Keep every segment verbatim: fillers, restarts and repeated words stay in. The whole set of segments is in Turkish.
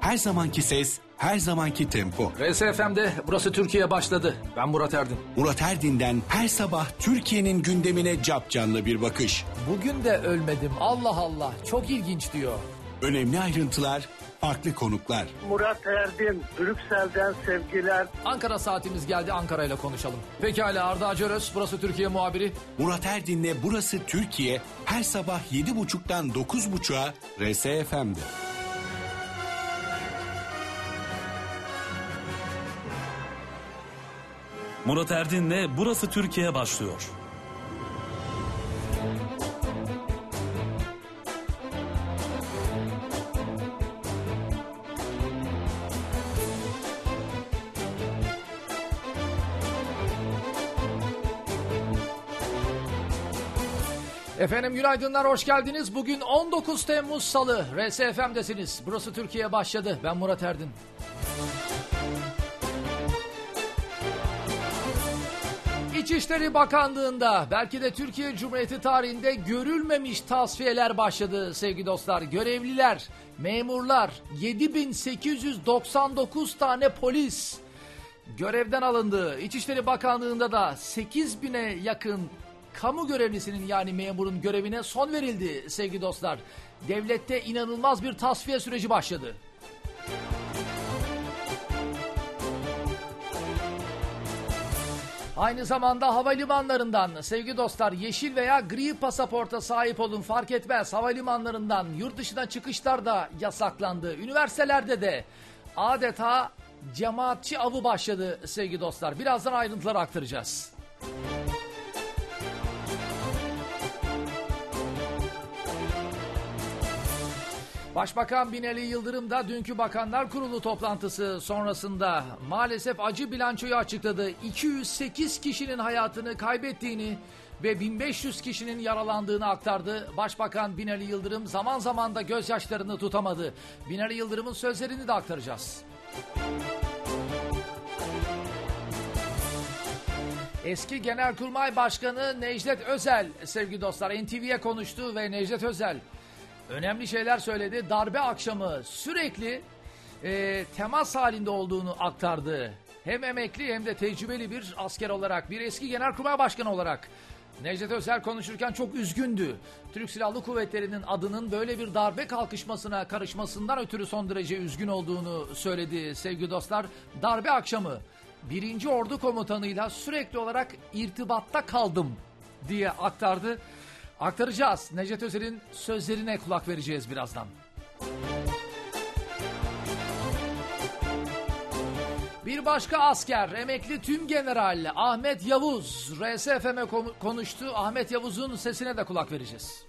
her zamanki ses, her zamanki tempo. R S F M'de Burası Türkiye başladı. Ben Murat Erdin. Murat Erdin'den her sabah Türkiye'nin gündemine capcanlı bir bakış. Bugün de ölmedim. Allah Allah. Çok ilginç diyor. Önemli ayrıntılar, farklı konuklar. Murat Erdin, Brüksel'den sevgiler. Ankara saatimiz geldi, Ankara ile konuşalım. Pekala, Arda Acaröz, Burası Türkiye muhabiri. Murat Erdin'le Burası Türkiye her sabah yedi buçuktan dokuz buçuğa R S F M'de. Murat Erdin'le Burası Türkiye başlıyor. Efendim günaydınlar, hoş geldiniz. Bugün on dokuz Temmuz Salı. R S F M'desiniz. Burası Türkiye başladı. Ben Murat Erdin. İçişleri Bakanlığı'nda belki de Türkiye Cumhuriyeti tarihinde görülmemiş tasfiyeler başladı sevgili dostlar. Görevliler, memurlar, yedi bin sekiz yüz doksan dokuz tane polis görevden alındı. İçişleri Bakanlığı'nda da sekiz bine yakın kamu görevlisinin, yani memurun görevine son verildi sevgili dostlar. Devlette inanılmaz bir tasfiye süreci başladı. Aynı zamanda havalimanlarından sevgili dostlar, yeşil veya gri pasaporta sahip olun fark etmez. Havalimanlarından yurt dışına çıkışlar da yasaklandı. Üniversitelerde de adeta cemaatçi avı başladı sevgili dostlar. Birazdan ayrıntıları aktaracağız. Başbakan Binali Yıldırım da dünkü Bakanlar Kurulu toplantısı sonrasında maalesef acı bilançoyu açıkladı. iki yüz sekiz kişinin hayatını kaybettiğini ve bin beş yüz kişinin yaralandığını aktardı. Başbakan Binali Yıldırım zaman zaman da gözyaşlarını tutamadı. Binali Yıldırım'ın sözlerini de aktaracağız. Eski Genelkurmay Başkanı Necdet Özel sevgili dostlar N T V'ye konuştu ve Necdet Özel önemli şeyler söyledi. Darbe akşamı sürekli e, temas halinde olduğunu aktardı. Hem emekli hem de tecrübeli bir asker olarak, bir eski Genelkurmay Başkanı olarak Necdet Özel konuşurken çok üzgündü. Türk Silahlı Kuvvetleri'nin adının böyle bir darbe kalkışmasına karışmasından ötürü son derece üzgün olduğunu söyledi sevgili dostlar. Darbe akşamı birinci Ordu Komutanı'yla sürekli olarak irtibatta kaldım diye aktardı. Aktaracağız. Necdet Özel'in sözlerine kulak vereceğiz birazdan. Bir başka asker, emekli Tümgeneral Ahmet Yavuz R S F M'e konuştu. Ahmet Yavuz'un sesine de kulak vereceğiz.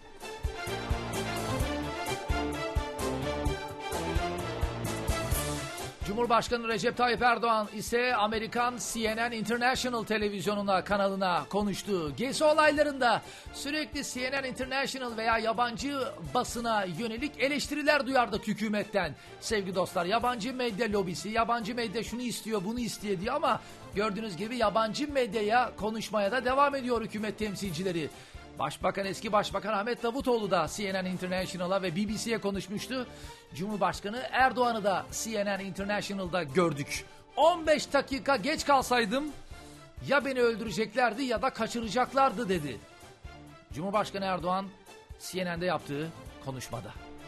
Cumhurbaşkanı Recep Tayyip Erdoğan ise Amerikan C N N International televizyonuna, kanalına konuştu. Gezi olaylarında sürekli C N N International veya yabancı basına yönelik eleştiriler duyardık hükümetten. Sevgili dostlar, yabancı medya lobisi, yabancı medya şunu istiyor, bunu istiyor diye, ama gördüğünüz gibi yabancı medyaya konuşmaya da devam ediyor hükümet temsilcileri. Başbakan, eski Başbakan Ahmet Davutoğlu da C N N International'a ve B B C'ye konuşmuştu. Cumhurbaşkanı Erdoğan'ı da C N N International'da gördük. on beş dakika geç kalsaydım ya beni öldüreceklerdi ya da kaçıracaklardı dedi. Cumhurbaşkanı Erdoğan C N N'de yaptığı konuşmada.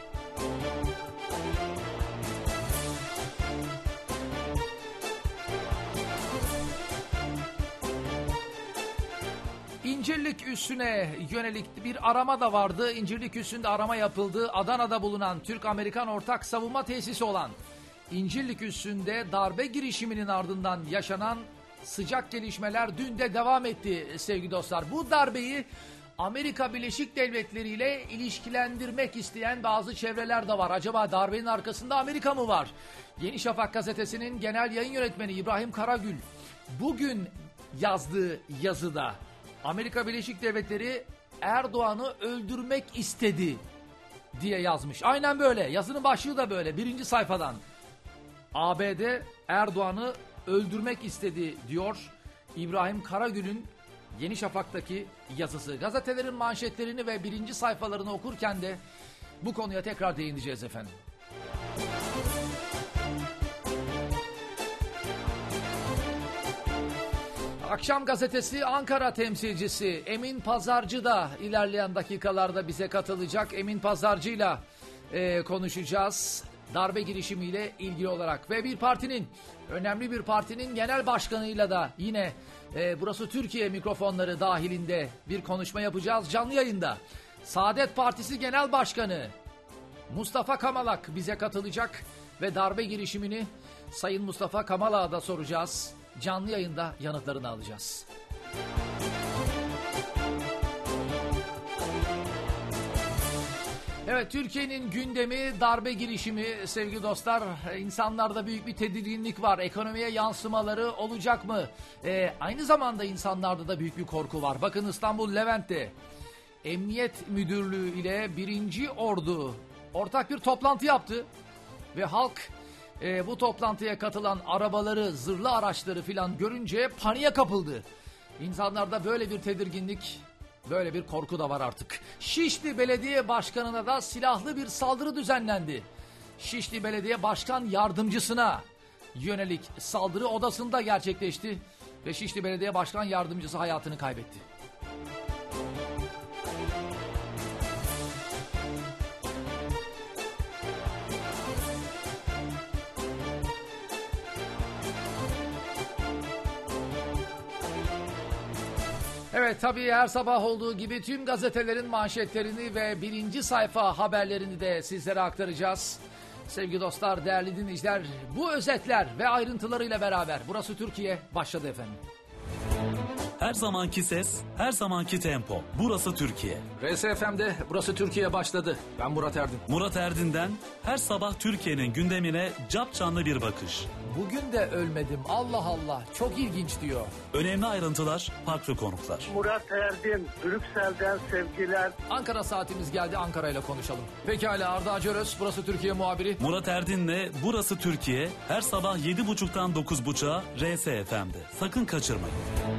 İncirlik Üssü'ne yönelik bir arama da vardı. İncirlik Üssü'nde arama yapıldı. Adana'da bulunan Türk-Amerikan ortak savunma tesisi olan İncirlik Üssü'nde darbe girişiminin ardından yaşanan sıcak gelişmeler dün de devam etti sevgili dostlar. Bu darbeyi Amerika Birleşik Devletleri ile ilişkilendirmek isteyen bazı çevreler de var. Acaba darbenin arkasında Amerika mı var? Yeni Şafak gazetesinin genel yayın yönetmeni İbrahim Karagül bugün yazdığı yazıda Amerika Birleşik Devletleri Erdoğan'ı öldürmek istedi diye yazmış. Aynen böyle. Yazının başlığı da böyle. Birinci sayfadan. A B D Erdoğan'ı öldürmek istedi diyor İbrahim Karagül'ün Yeni Şafak'taki yazısı. Gazetelerin manşetlerini ve birinci sayfalarını okurken de bu konuya tekrar değineceğiz efendim. Akşam Gazetesi Ankara temsilcisi Emin Pazarcı da ilerleyen dakikalarda bize katılacak. Emin Pazarcı'yla e, konuşacağız darbe girişimiyle ilgili olarak. Ve bir partinin, önemli bir partinin genel başkanıyla da yine e, burası Türkiye mikrofonları dahilinde bir konuşma yapacağız canlı yayında. Saadet Partisi Genel Başkanı Mustafa Kamalak bize katılacak ve darbe girişimini Sayın Mustafa Kamalak'a da soracağız. Canlı yayında yanıtlarını alacağız. Evet, Türkiye'nin gündemi darbe girişimi sevgili dostlar. İnsanlarda büyük bir tedirginlik var. Ekonomiye yansımaları olacak mı? Ee, aynı zamanda insanlarda da büyük bir korku var. Bakın İstanbul Levent'te Emniyet Müdürlüğü ile birinci Ordu ortak bir toplantı yaptı. Ve halk e, bu toplantıya katılan arabaları, zırhlı araçları filan görünce paniğe kapıldı. İnsanlarda böyle bir tedirginlik, böyle bir korku da var artık. Şişli Belediye Başkanı'na da silahlı bir saldırı düzenlendi. Şişli Belediye Başkan Yardımcısına yönelik saldırı odasında gerçekleşti. Ve Şişli Belediye Başkan Yardımcısı hayatını kaybetti. Evet, tabii her sabah olduğu gibi tüm gazetelerin manşetlerini ve birinci sayfa haberlerini de sizlere aktaracağız. Sevgili dostlar, değerli dinleyiciler, bu özetler ve ayrıntılarıyla beraber Burası Türkiye başladı efendim. Her zamanki ses, her zamanki tempo. Burası Türkiye. R S F M'de Burası Türkiye başladı. Ben Murat Erdin. Murat Erdin'den her sabah Türkiye'nin gündemine capcanlı bir bakış. Bugün de ölmedim, Allah Allah, çok ilginç diyor. Önemli ayrıntılar, farklı konuklar. Murat Erdin, Brüksel'den sevgiler. Ankara saatimiz geldi, Ankara ile konuşalım. Pekala, Arda Acaröz, Burası Türkiye muhabiri. Murat Erdin'le Burası Türkiye her sabah yedi buçuktan dokuz buçuğa R S F M'de. Sakın kaçırmayın.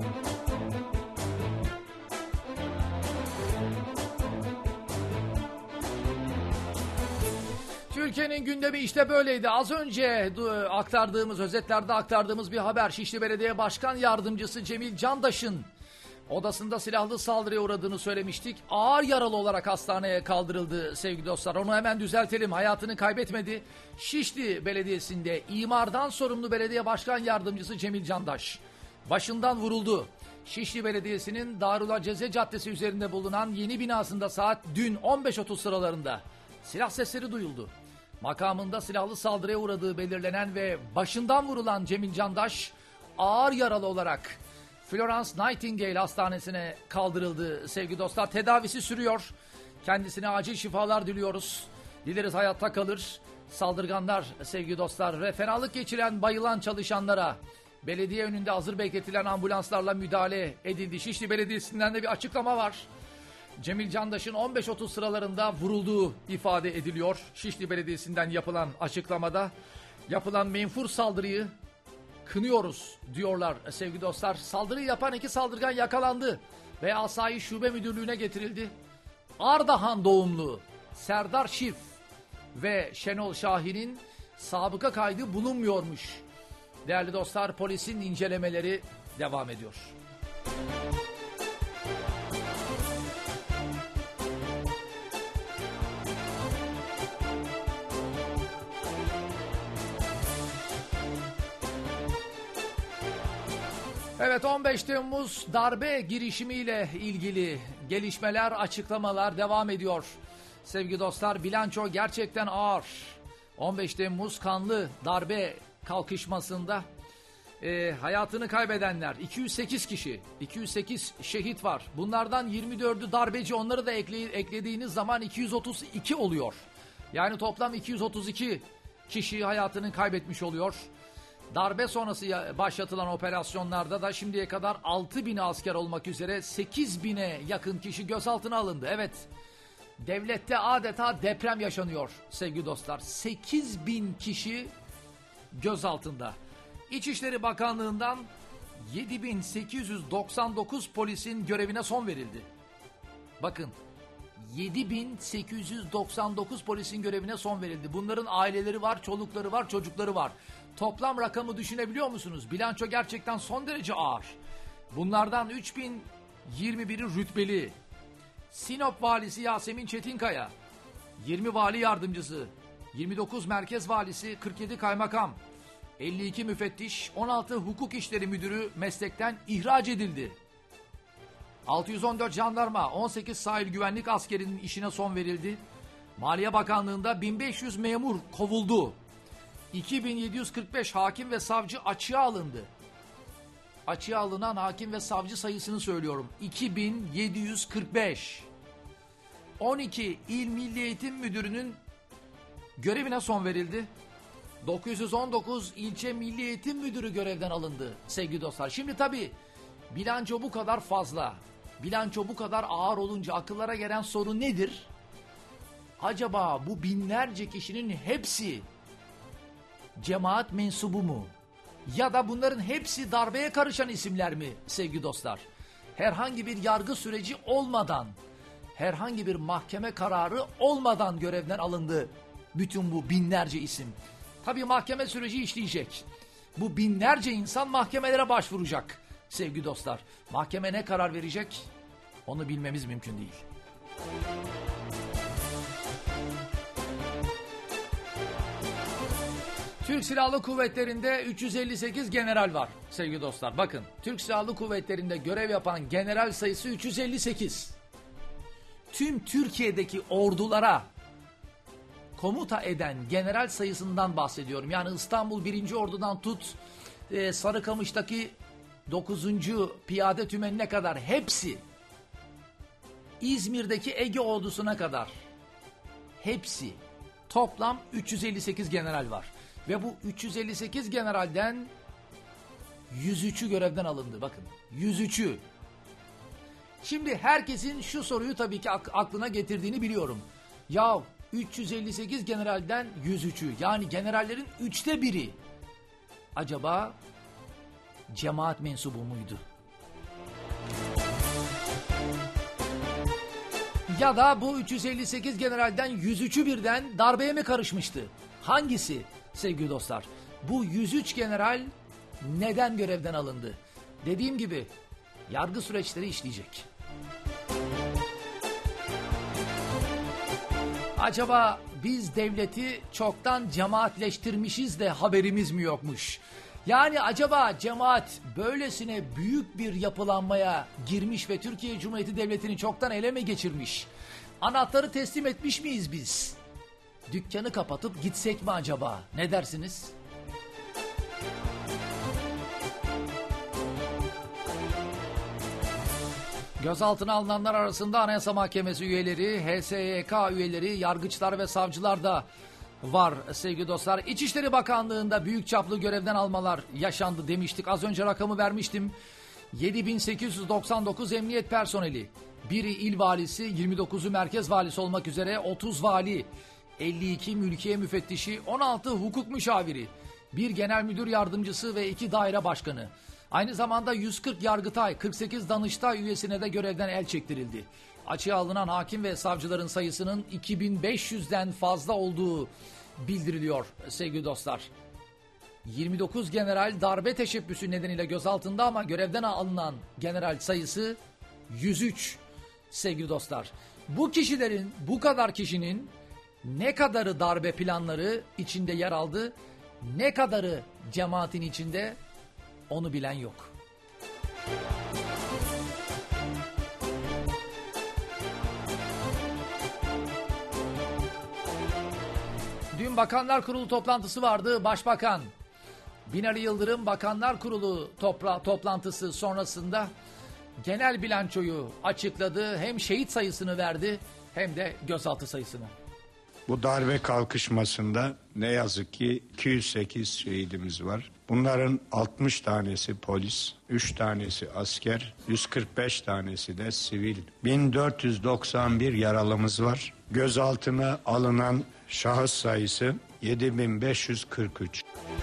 Türkiye'nin gündemi işte böyleydi. Az önce aktardığımız, özetlerde aktardığımız bir haber. Şişli Belediye Başkan Yardımcısı Cemil Candaş'ın odasında silahlı saldırıya uğradığını söylemiştik. Ağır yaralı olarak hastaneye kaldırıldı sevgili dostlar. Onu hemen düzeltelim. Hayatını kaybetmedi. Şişli Belediyesi'nde imardan sorumlu Belediye Başkan Yardımcısı Cemil Candaş başından vuruldu. Şişli Belediyesi'nin Darülaceze Caddesi üzerinde bulunan yeni binasında saat dün on beş otuz sıralarında silah sesleri duyuldu. Makamında silahlı saldırıya uğradığı belirlenen ve başından vurulan Cemil Candaş ağır yaralı olarak Florence Nightingale Hastanesi'ne kaldırıldı sevgili dostlar. Tedavisi sürüyor. Kendisine acil şifalar diliyoruz. Dileriz hayatta kalır. Saldırganlar sevgili dostlar ve fenalık geçiren, bayılan çalışanlara belediye önünde hazır bekletilen ambulanslarla müdahale edildi. Şişli Belediyesi'nden de bir açıklama var. Cemil Candaş'ın on beş otuz sıralarında vurulduğu ifade ediliyor. Şişli Belediyesi'nden yapılan açıklamada yapılan menfur saldırıyı kınıyoruz diyorlar sevgili dostlar. Saldırıyı yapan iki saldırgan yakalandı ve Asayiş Şube Müdürlüğü'ne getirildi. Ardahan doğumlu Serdar Şif ve Şenol Şahin'in sabıka kaydı bulunmuyormuş. Değerli dostlar, polisin incelemeleri devam ediyor. Evet, on beş Temmuz darbe girişimiyle ilgili gelişmeler, açıklamalar devam ediyor. Sevgili dostlar, bilanço gerçekten ağır. on beş Temmuz kanlı darbe kalkışmasında e, hayatını kaybedenler iki yüz sekiz kişi, iki yüz sekiz şehit var. Bunlardan yirmi dördü darbeci, onları da ekle, eklediğiniz zaman iki yüz otuz iki oluyor. Yani toplam iki yüz otuz iki kişi hayatını kaybetmiş oluyor. Darbe sonrası başlatılan operasyonlarda da şimdiye kadar altı bin asker olmak üzere sekiz bine yakın kişi gözaltına alındı. Evet, devlette adeta deprem yaşanıyor sevgili dostlar. sekiz bin kişi gözaltında. İçişleri Bakanlığı'ndan yedi bin sekiz yüz doksan dokuz polisin görevine son verildi. Bakın, yedi bin sekiz yüz doksan dokuz polisin görevine son verildi. Bunların aileleri var, çolukları var, çocukları var. Toplam rakamı düşünebiliyor musunuz? Bilanço gerçekten son derece ağır. Bunlardan üç bin yirmi biri rütbeli. Sinop valisi Yasemin Çetinkaya, yirmi vali yardımcısı, yirmi dokuz merkez valisi, kırk yedi kaymakam, elli iki müfettiş, on altı hukuk işleri müdürü meslekten ihraç edildi. altı yüz on dört jandarma, on sekiz sahil güvenlik askerinin işine son verildi. Maliye Bakanlığı'nda bin beş yüz memur kovuldu. iki bin yedi yüz kırk beş hakim ve savcı açığa alındı. Açığa alınan hakim ve savcı sayısını söylüyorum. iki bin yedi yüz kırk beş. on iki İl Milli Eğitim Müdürü'nün görevine son verildi. dokuz yüz on dokuz ilçe Milli Eğitim Müdürü görevden alındı sevgili dostlar. Şimdi tabii bilanço bu kadar fazla. Bilanço bu kadar ağır olunca akıllara gelen soru nedir? Acaba bu binlerce kişinin hepsi cemaat mensubu mu? Ya da bunların hepsi darbeye karışan isimler mi sevgili dostlar? Herhangi bir yargı süreci olmadan, herhangi bir mahkeme kararı olmadan görevden alındı bütün bu binlerce isim. Tabii mahkeme süreci işleyecek. Bu binlerce insan mahkemelere başvuracak sevgili dostlar. Mahkeme ne karar verecek? Onu bilmemiz mümkün değil. Türk Silahlı Kuvvetleri'nde üç yüz elli sekiz general var sevgili dostlar. Bakın, Türk Silahlı Kuvvetleri'nde görev yapan general sayısı üç yüz elli sekiz. Tüm Türkiye'deki ordulara komuta eden general sayısından bahsediyorum. Yani İstanbul birinci Ordu'dan tut, e, Sarıkamış'taki dokuzuncu Piyade Tümeni'ne kadar hepsi, İzmir'deki Ege Ordusu'na kadar hepsi, toplam üç yüz elli sekiz general var. Ve bu üç yüz elli sekiz generalden yüz üçü görevden alındı. Bakın, yüz üçü. Şimdi herkesin şu soruyu tabii ki aklına getirdiğini biliyorum. Ya üç yüz elli sekiz generalden yüz üçü, yani generallerin üçte biri acaba cemaat mensubu muydu? Ya da bu üç yüz elli sekiz generalden yüz üçü birden darbeye mi karışmıştı? Hangisi sevgili dostlar? Bu yüz üç general neden görevden alındı? Dediğim gibi yargı süreçleri işleyecek. Acaba biz devleti çoktan cemaatleştirmişiz de haberimiz mi yokmuş? Yani acaba cemaat böylesine büyük bir yapılanmaya girmiş ve Türkiye Cumhuriyeti Devleti'ni çoktan ele mi geçirmiş? Anahtarı teslim etmiş miyiz biz? Dükkanı kapatıp gitsek mi acaba? Ne dersiniz? Gözaltına alınanlar arasında Anayasa Mahkemesi üyeleri, H S Y K üyeleri, yargıçlar ve savcılar da var sevgili dostlar. İçişleri Bakanlığı'nda büyük çaplı görevden almalar yaşandı demiştik. Az önce rakamı vermiştim. yedi bin sekiz yüz doksan dokuz emniyet personeli, biri il valisi, yirmi dokuzu merkez valisi olmak üzere otuz vali, elli iki mülkiye müfettişi, on altı hukuk müşaviri, bir genel müdür yardımcısı ve iki daire başkanı. Aynı zamanda yüz kırk yargıtay, kırk sekiz danıştay üyesine de görevden el çektirildi. Açığa alınan hakim ve savcıların sayısının iki bin beş yüzden fazla olduğu bildiriliyor sevgili dostlar. yirmi dokuz general darbe teşebbüsü nedeniyle gözaltında ama görevden alınan general sayısı yüz üç sevgili dostlar. Bu kişilerin, bu kadar kişinin ne kadarı darbe planları içinde yer aldı, ne kadarı cemaatin içinde, onu bilen yok. Dün Bakanlar Kurulu toplantısı vardı. Başbakan Binali Yıldırım Bakanlar Kurulu topla, toplantısı sonrasında genel bilançoyu açıkladı. Hem şehit sayısını verdi hem de gözaltı sayısını. Bu darbe kalkışmasında ne yazık ki iki yüz sekiz şehidimiz var. Bunların altmış tanesi polis, üç tanesi asker, yüz kırk beş tanesi de sivil. bin dört yüz doksan bir yaralımız var. Gözaltına alınan şahıs sayısı yedi bin beş yüz kırk üç.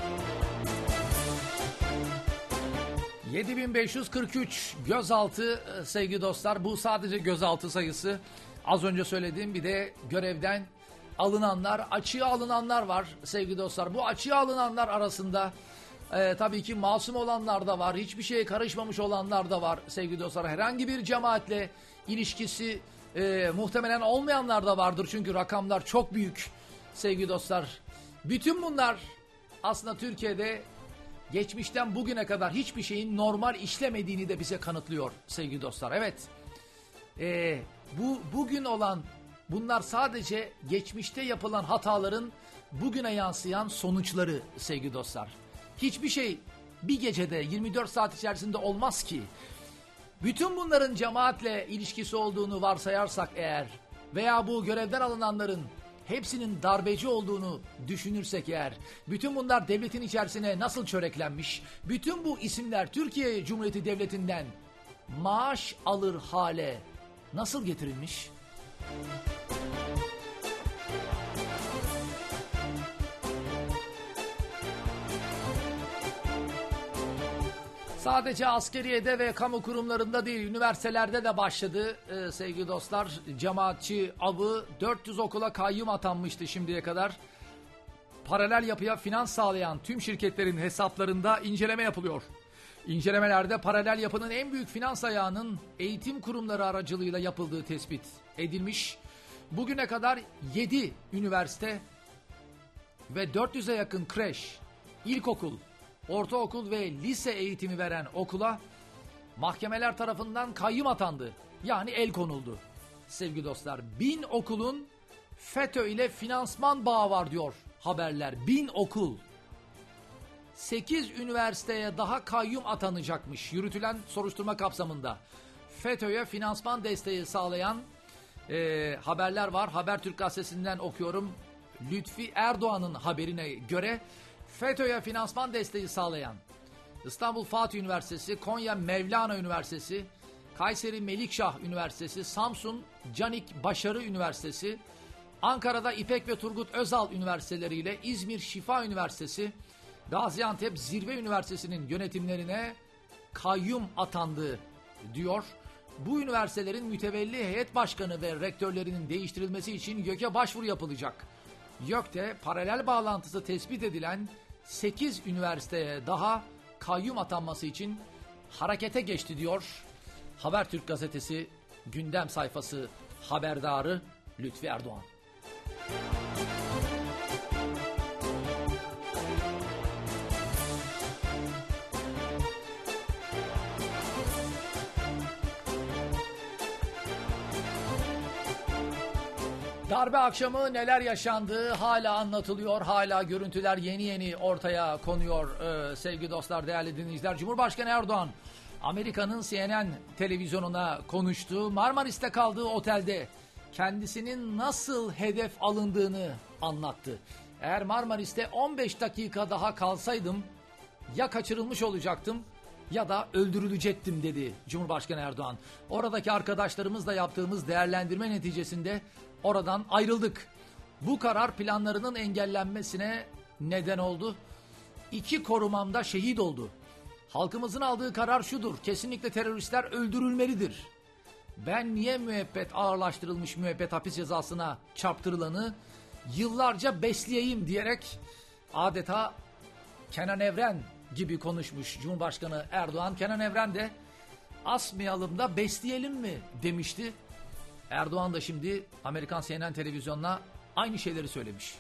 yedi bin beş yüz kırk üç gözaltı sevgili dostlar. Bu sadece gözaltı sayısı. Az önce söylediğim, bir de görevden alınanlar, açığa alınanlar var sevgili dostlar. Bu açığa alınanlar arasında Ee, tabii ki masum olanlar da var. Hiçbir şeye karışmamış olanlar da var sevgili dostlar. Herhangi bir cemaatle ilişkisi e, muhtemelen olmayanlar da vardır. Çünkü rakamlar çok büyük sevgili dostlar. Bütün bunlar aslında Türkiye'de geçmişten bugüne kadar hiçbir şeyin normal işlemediğini de bize kanıtlıyor sevgili dostlar. Evet, e, bu bugün olan bunlar sadece geçmişte yapılan hataların bugüne yansıyan sonuçları sevgili dostlar. Hiçbir şey bir gecede yirmi dört saat içerisinde olmaz ki. Bütün bunların cemaatle ilişkisi olduğunu varsayarsak eğer veya bu görevden alınanların hepsinin darbeci olduğunu düşünürsek eğer, bütün bunlar devletin içerisine nasıl çöreklenmiş, bütün bu isimler Türkiye Cumhuriyeti Devleti'nden maaş alır hale nasıl getirilmiş? Sadece askeriyede ve kamu kurumlarında değil, üniversitelerde de başladı ee, sevgili dostlar. Cemaatçi avı dört yüz okula kayyum atanmıştı şimdiye kadar. Paralel yapıya finans sağlayan tüm şirketlerin hesaplarında inceleme yapılıyor. İncelemelerde paralel yapının en büyük finans ayağının eğitim kurumları aracılığıyla yapıldığı tespit edilmiş. Bugüne kadar yedi üniversite ve dört yüze yakın kreş, ilkokul, ortaokul ve lise eğitimi veren okula mahkemeler tarafından kayyum atandı. Yani el konuldu. Sevgili dostlar, bin okulun FETÖ ile finansman bağı var diyor haberler. Bin okul. sekiz üniversiteye daha kayyum atanacakmış yürütülen soruşturma kapsamında. FETÖ'ye finansman desteği sağlayan e, haberler var. Habertürk gazetesinden okuyorum. Lütfi Erdoğan'ın haberine göre FETÖ'ye finansman desteği sağlayan İstanbul Fatih Üniversitesi, Konya Mevlana Üniversitesi, Kayseri Melikşah Üniversitesi, Samsun Canik Başarı Üniversitesi, Ankara'da İpek ve Turgut Özal Üniversiteleri ile İzmir Şifa Üniversitesi, Gaziantep Zirve Üniversitesi'nin yönetimlerine kayyum atandı diyor. Bu üniversitelerin mütevelli heyet başkanı ve rektörlerinin değiştirilmesi için YÖK'e başvuru yapılacak. YÖK'te paralel bağlantısı tespit edilen sekiz üniversiteye daha kayyum atanması için harekete geçti diyor Habertürk gazetesi gündem sayfası haberdarı Lütfi Erdoğan. Darbe akşamı neler yaşandığı hala anlatılıyor. Hala görüntüler yeni yeni ortaya konuyor ee, sevgili dostlar, değerli dinleyiciler. Cumhurbaşkanı Erdoğan Amerika'nın C N N televizyonuna konuştu. Marmaris'te kaldığı otelde kendisinin nasıl hedef alındığını anlattı. Eğer Marmaris'te on beş dakika daha kalsaydım ya kaçırılmış olacaktım ya da öldürülecektim dedi Cumhurbaşkanı Erdoğan. Oradaki arkadaşlarımızla yaptığımız değerlendirme neticesinde oradan ayrıldık. Bu karar planlarının engellenmesine neden oldu. İki korumam da şehit oldu. Halkımızın aldığı karar şudur: kesinlikle teröristler öldürülmelidir. Ben niye müebbet ağırlaştırılmış müebbet hapis cezasına çarptırılanı yıllarca besleyeyim diyerek adeta Kenan Evren gibi konuşmuş Cumhurbaşkanı Erdoğan. Kenan Evren de asmayalım da besleyelim mi demişti. Erdoğan da şimdi Amerikan C N N televizyonuna aynı şeyleri söylemiş.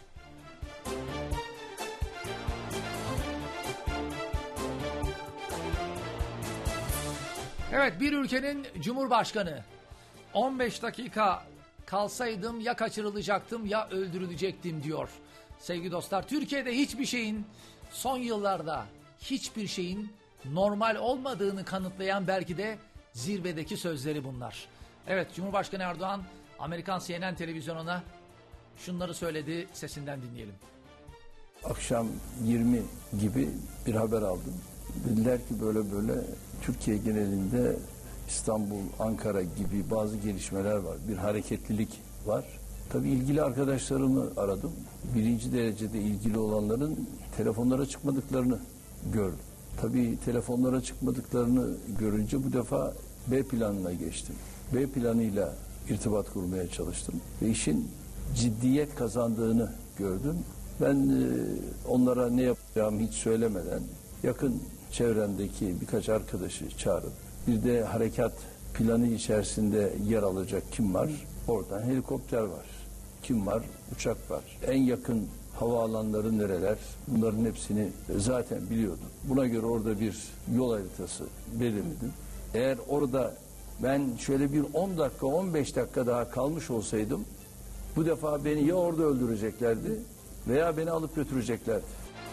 Evet, bir ülkenin Cumhurbaşkanı on beş dakika kalsaydım ya kaçırılacaktım ya öldürülecektim diyor. Sevgili dostlar, Türkiye'de hiçbir şeyin, son yıllarda hiçbir şeyin normal olmadığını kanıtlayan belki de zirvedeki sözleri bunlar. Evet, Cumhurbaşkanı Erdoğan Amerikan C N N televizyonuna şunları söyledi, sesinden dinleyelim. Akşam yirmi gibi bir haber aldım. Dediler ki böyle böyle Türkiye genelinde İstanbul, Ankara gibi bazı gelişmeler var. Bir hareketlilik var. Tabii ilgili arkadaşlarımı aradım. Birinci derecede ilgili olanların telefonlara çıkmadıklarını gördüm. Tabii telefonlara çıkmadıklarını görünce bu defa B planına geçtim. B planıyla irtibat kurmaya çalıştım ve işin ciddiyet kazandığını gördüm. Ben e, onlara ne yapacağımı hiç söylemeden yakın çevremdeki birkaç arkadaşı çağırıp bir de harekat planı içerisinde yer alacak kim var? Oradan helikopter var. Kim var? Uçak var. En yakın havaalanları nereler? Bunların hepsini zaten biliyordum. Buna göre orada bir yol haritası belirledim. Eğer orada ben şöyle bir on dakika on beş dakika daha kalmış olsaydım bu defa beni ya orada öldüreceklerdi veya beni alıp götüreceklerdi.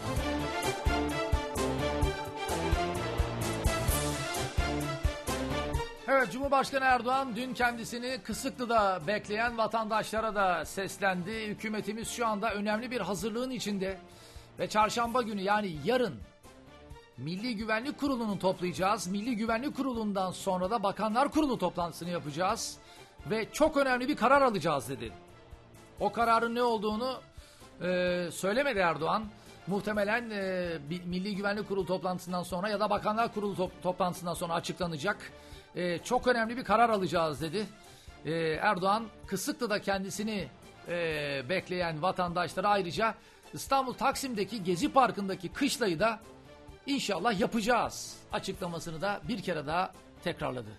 Evet, Cumhurbaşkanı Erdoğan dün kendisini Kısıklı'da bekleyen vatandaşlara da seslendi. Hükümetimiz şu anda önemli bir hazırlığın içinde ve çarşamba günü, yani yarın Milli Güvenlik Kurulu'nu toplayacağız. Milli Güvenlik Kurulu'ndan sonra da Bakanlar Kurulu toplantısını yapacağız ve çok önemli bir karar alacağız dedi. O kararın ne olduğunu e, söylemedi Erdoğan. Muhtemelen e, Milli Güvenlik Kurulu toplantısından sonra ya da Bakanlar Kurulu top, toplantısından sonra açıklanacak. E, çok önemli bir karar alacağız dedi. E, Erdoğan Kısıklı'da kendisini e, bekleyen vatandaşlara ayrıca İstanbul Taksim'deki Gezi Parkı'ndaki kışlayı da İnşallah yapacağız açıklamasını da bir kere daha tekrarladı.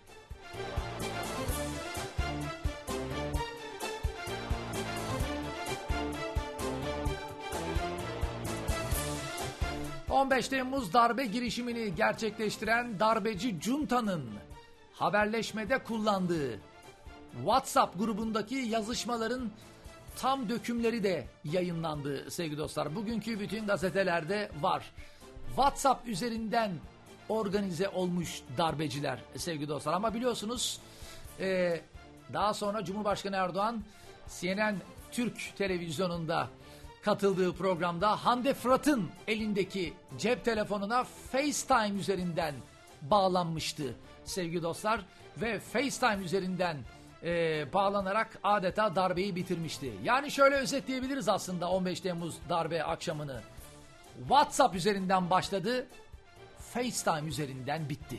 on beş Temmuz darbe girişimini gerçekleştiren darbeci Cunta'nın haberleşmede kullandığı WhatsApp grubundaki yazışmaların tam dökümleri de yayınlandı sevgili dostlar. Bugünkü bütün gazetelerde var. WhatsApp üzerinden organize olmuş darbeciler sevgili dostlar. Ama biliyorsunuz e, daha sonra Cumhurbaşkanı Erdoğan C N N Türk televizyonunda katıldığı programda Hande Fırat'ın elindeki cep telefonuna FaceTime üzerinden bağlanmıştı sevgili dostlar. Ve FaceTime üzerinden e, bağlanarak adeta darbeyi bitirmişti. Yani şöyle özetleyebiliriz aslında on beş Temmuz darbe akşamını. WhatsApp üzerinden başladı, FaceTime üzerinden bitti.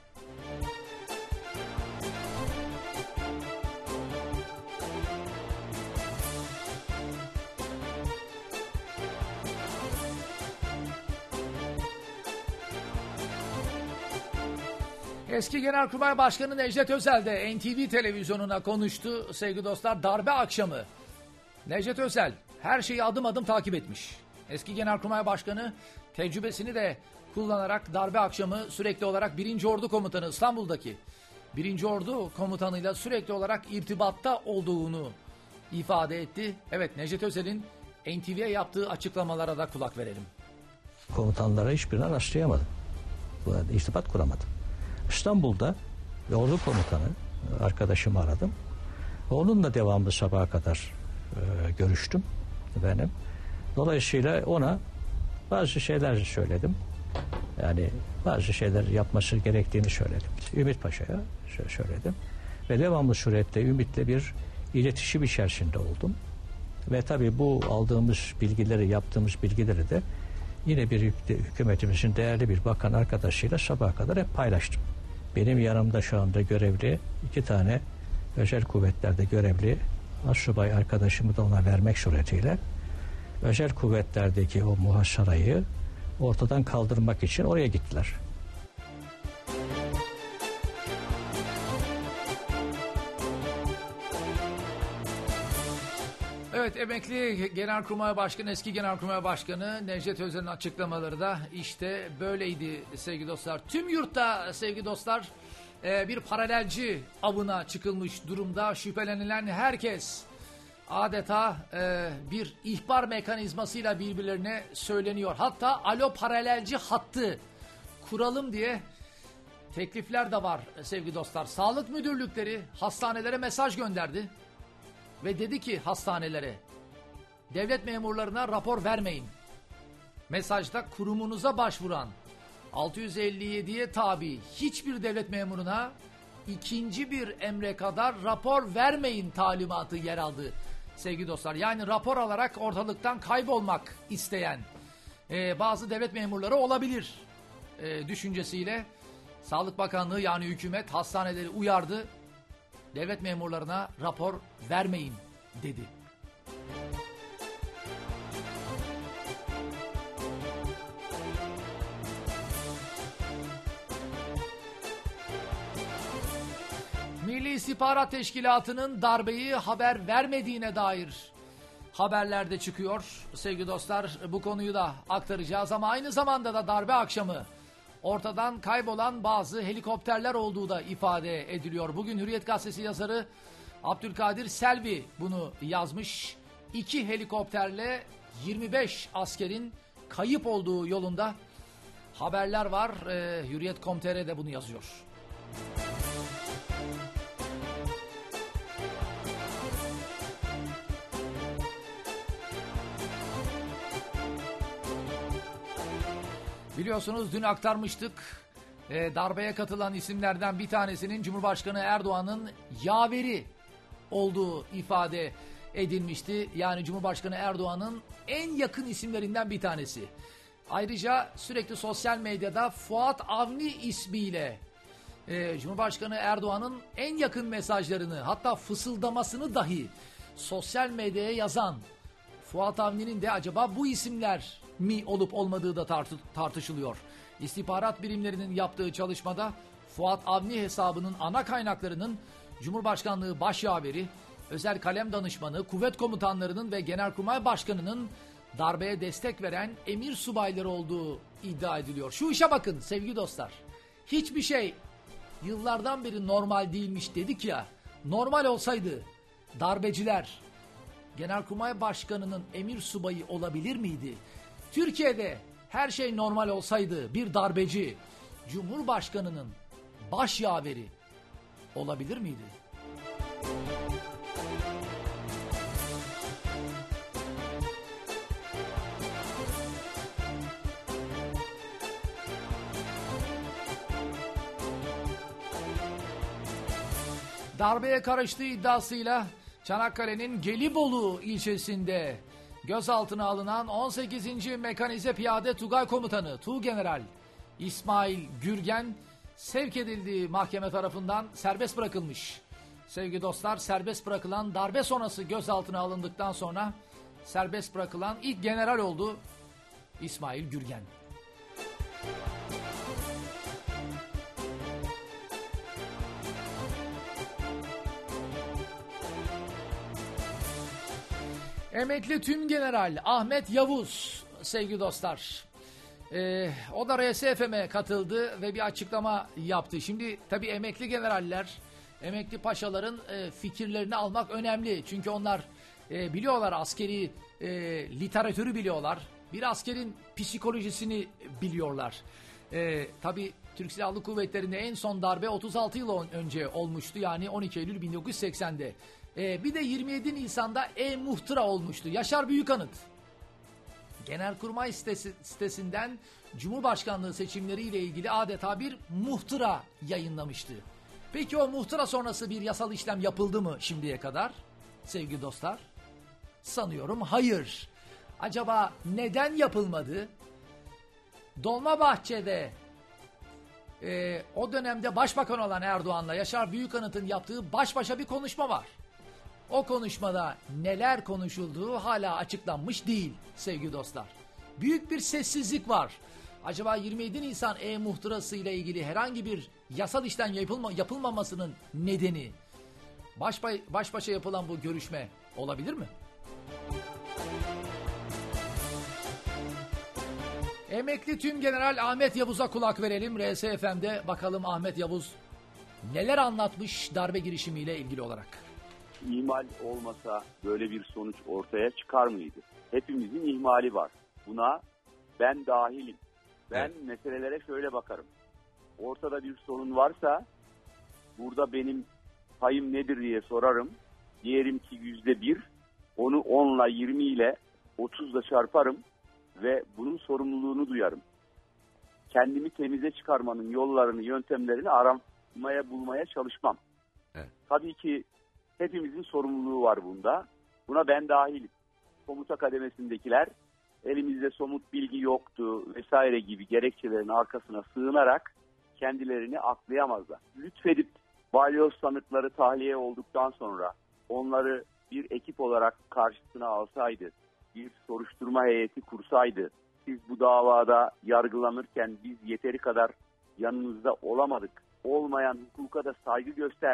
Eski Genelkurmay Başkanı Necdet Özel de N T V televizyonuna konuştu sevgili dostlar. Darbe akşamı Necdet Özel her şeyi adım adım takip etmiş. Eski Genelkurmay Başkanı tecrübesini de kullanarak darbe akşamı sürekli olarak birinci Ordu Komutanı, İstanbul'daki birinci Ordu Komutanı'yla sürekli olarak irtibatta olduğunu ifade etti. Evet, Necdet Özel'in N T V'ye yaptığı açıklamalara da kulak verelim. Komutanlara hiçbirine rastlayamadım. İrtibat kuramadım. İstanbul'da bir ordu komutanı arkadaşımı aradım. Onunla devamlı sabaha kadar e, görüştüm benim. Dolayısıyla ona bazı şeyler söyledim. Yani bazı şeyler yapması gerektiğini söyledim. Ümit Paşa'ya söyledim. Ve devamlı surette Ümit'le bir iletişim içerisinde oldum. Ve tabii bu aldığımız bilgileri, yaptığımız bilgileri de yine bir hükümetimizin değerli bir bakan arkadaşıyla sabaha kadar hep paylaştım. Benim yanımda şu anda görevli iki tane özel kuvvetlerde görevli astsubay arkadaşımı da ona vermek suretiyle özel kuvvetlerdeki o muhasarayı ortadan kaldırmak için oraya gittiler. Evet, emekli Genelkurmay Başkanı, eski Genelkurmay Başkanı Necdet Özel'in açıklamaları da işte böyleydi sevgili dostlar. Tüm yurtta sevgili dostlar bir paralelci avına çıkılmış durumda. Şüphelenilen herkes adeta bir ihbar mekanizmasıyla birbirlerine söyleniyor. Hatta alo paralelci hattı kuralım diye teklifler de var sevgili dostlar. Sağlık müdürlükleri hastanelere mesaj gönderdi. Ve dedi ki hastanelere, devlet memurlarına rapor vermeyin. Mesajda kurumunuza başvuran altı yüz elli yediye tabi hiçbir devlet memuruna ikinci bir emre kadar rapor vermeyin talimatı yer aldı sevgili dostlar. Yani rapor alarak ortalıktan kaybolmak isteyen e, bazı devlet memurları olabilir e, düşüncesiyle Sağlık Bakanlığı, yani hükümet hastaneleri uyardı. Devlet memurlarına rapor vermeyin dedi. Milli İstihbarat Teşkilatı'nın darbeyi haber vermediğine dair haberler de çıkıyor. Sevgili dostlar, bu konuyu da aktaracağız ama aynı zamanda da darbe akşamı ortadan kaybolan bazı helikopterler olduğu da ifade ediliyor. Bugün Hürriyet Gazetesi yazarı Abdülkadir Selvi bunu yazmış. İki helikopterle yirmi beş askerin kayıp olduğu yolunda haberler var. Ee, Hürriyet nokta com nokta tr de bunu yazıyor. Biliyorsunuz dün aktarmıştık. E, darbeye katılan isimlerden bir tanesinin Cumhurbaşkanı Erdoğan'ın yaveri olduğu ifade edilmişti. Yani Cumhurbaşkanı Erdoğan'ın en yakın isimlerinden bir tanesi. Ayrıca sürekli sosyal medyada Fuat Avni ismiyle e, Cumhurbaşkanı Erdoğan'ın en yakın mesajlarını, hatta fısıldamasını dahi sosyal medyaya yazan Fuat Avni'nin de acaba bu isimler mi olup olmadığı da tart- tartışılıyor. İstihbarat birimlerinin yaptığı çalışmada Fuat Avni hesabının ana kaynaklarının Cumhurbaşkanlığı Başyaveri, Özel Kalem Danışmanı, kuvvet komutanlarının ve Genelkurmay Başkanı'nın darbeye destek veren emir subayları olduğu iddia ediliyor. Şu işe bakın sevgili dostlar. Hiçbir şey yıllardan beri normal değilmiş dedik ya. Normal olsaydı darbeciler Genelkurmay Başkanı'nın emir subayı olabilir miydi? Türkiye'de her şey normal olsaydı bir darbeci Cumhurbaşkanı'nın başyaveri olabilir miydi? Darbeye karıştığı iddiasıyla Çanakkale'nin Gelibolu ilçesinde gözaltına alınan on sekizinci Mekanize Piyade Tugay Komutanı Tuğgeneral İsmail Gürgen sevk edildiği mahkeme tarafından serbest bırakılmış. Sevgili dostlar, serbest bırakılan, darbe sonrası gözaltına alındıktan sonra serbest bırakılan ilk general oldu İsmail Gürgen. Emekli Tümgeneral Ahmet Yavuz sevgili dostlar. Ee, o da R S F M'e katıldı ve bir açıklama yaptı. Şimdi tabii emekli generaller, emekli paşaların e, fikirlerini almak önemli. Çünkü onlar e, biliyorlar askeri e, literatürü biliyorlar. Bir askerin psikolojisini biliyorlar. E, tabii Türk Silahlı Kuvvetleri'nde en son darbe otuz altı yıl önce olmuştu. Yani on iki Eylül bin dokuz yüz seksende. Ee, bir de yirmi yedi Nisan'da e-muhtıra olmuştu. Yaşar Büyükanıt Genelkurmay sitesi, sitesinden Cumhurbaşkanlığı seçimleriyle ilgili adeta bir muhtıra yayınlamıştı. Peki o muhtıra sonrası bir yasal işlem yapıldı mı şimdiye kadar? Sevgili dostlar, sanıyorum hayır. Acaba neden yapılmadı? Dolmabahçe'de e, o dönemde başbakan olan Erdoğan'la Yaşar Büyükanıt'ın yaptığı baş başa bir konuşma var. O konuşmada neler konuşulduğu hala açıklanmış değil sevgili dostlar. Büyük bir sessizlik var. Acaba yirmi yedi Nisan e-muhtırası ile ilgili herhangi bir yasal işlem yapılma, yapılmamasının nedeni baş, baş başa yapılan bu görüşme olabilir mi? Emekli Tümgeneral Ahmet Yavuz'a kulak verelim. R S F M'de bakalım Ahmet Yavuz neler anlatmış darbe girişimiyle ilgili olarak. İhmal olmasa böyle bir sonuç ortaya çıkar mıydı? Hepimizin ihmali var. Buna ben dahilim. Ben evet. meselelere şöyle bakarım. Ortada bir sorun varsa burada benim payım nedir diye sorarım. Diyelim ki yüzde bir, onu onla, yirmi ile, otuzla çarparım ve bunun sorumluluğunu duyarım. Kendimi temize çıkarmanın yollarını, yöntemlerini aramaya, bulmaya çalışmam. Evet. Tabii ki hepimizin sorumluluğu var bunda. Buna ben dahilim. Komuta kademesindekiler elimizde somut bilgi yoktu vesaire gibi gerekçelerin arkasına sığınarak kendilerini aklayamazlar. Lütfedip balyoz sanıkları tahliye olduktan sonra onları bir ekip olarak karşısına alsaydı, bir soruşturma heyeti kursaydı, siz bu davada yargılanırken biz yeteri kadar yanınızda olamadık, olmayan hukuka da saygı gösterdik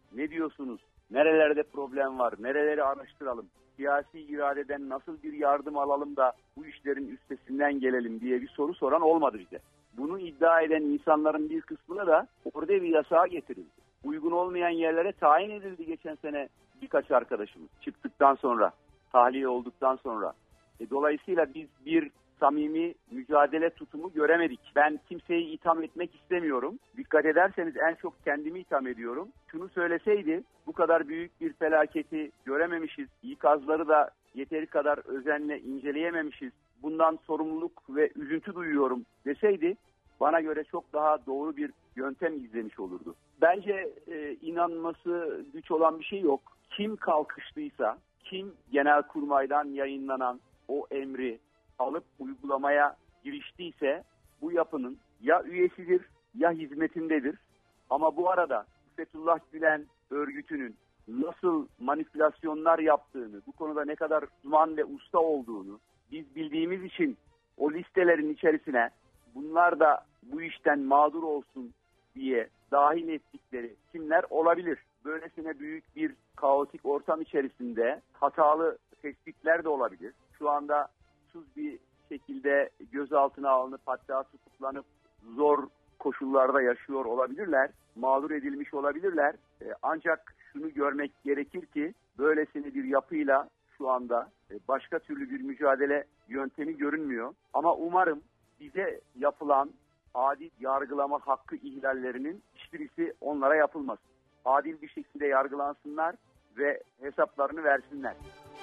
Ne diyorsunuz? Nerelerde problem var? Nereleri araştıralım? Siyasi iradeden nasıl bir yardım alalım da bu işlerin üstesinden gelelim diye bir soru soran olmadı bize. Bunu iddia eden insanların bir kısmına da orada bir yasağa getirildi. Uygun olmayan yerlere tayin edildi geçen sene birkaç arkadaşımız çıktıktan sonra, tahliye olduktan sonra. E, dolayısıyla biz bir samimi mücadele tutumu göremedik. Ben kimseyi itham etmek istemiyorum. Dikkat ederseniz en çok kendimi itham ediyorum. Şunu söyleseydi, bu kadar büyük bir felaketi görememişiz. İkazları da yeteri kadar özenle inceleyememişiz. Bundan sorumluluk ve üzüntü duyuyorum deseydi, bana göre çok daha doğru bir yöntem izlemiş olurdu. Bence e, inanması güç olan bir şey yok. Kim kalkıştıysa, kim Genelkurmay'dan yayınlanan o emri alıp uygulamaya giriştiyse bu yapının ya üyesidir ya hizmetindedir. Ama bu arada Fethullah Gülen örgütünün nasıl manipülasyonlar yaptığını, bu konuda ne kadar uzman ve usta olduğunu biz bildiğimiz için o listelerin içerisine bunlar da bu işten mağdur olsun diye dahil ettikleri kimler olabilir? Böylesine büyük bir kaotik ortam içerisinde hatalı tespitler de olabilir. Şu anda suç bir şekilde gözaltına alınıp hatta tutuklanıp zor koşullarda yaşıyor olabilirler. Mağdur edilmiş olabilirler. Ee, ancak şunu görmek gerekir ki böylesine bir yapıyla şu anda başka türlü bir mücadele yöntemi görünmüyor. Ama umarım bize yapılan adil yargılama hakkı ihlallerinin hiçbirisi onlara yapılmaz. Adil bir şekilde yargılansınlar ve hesaplarını versinler.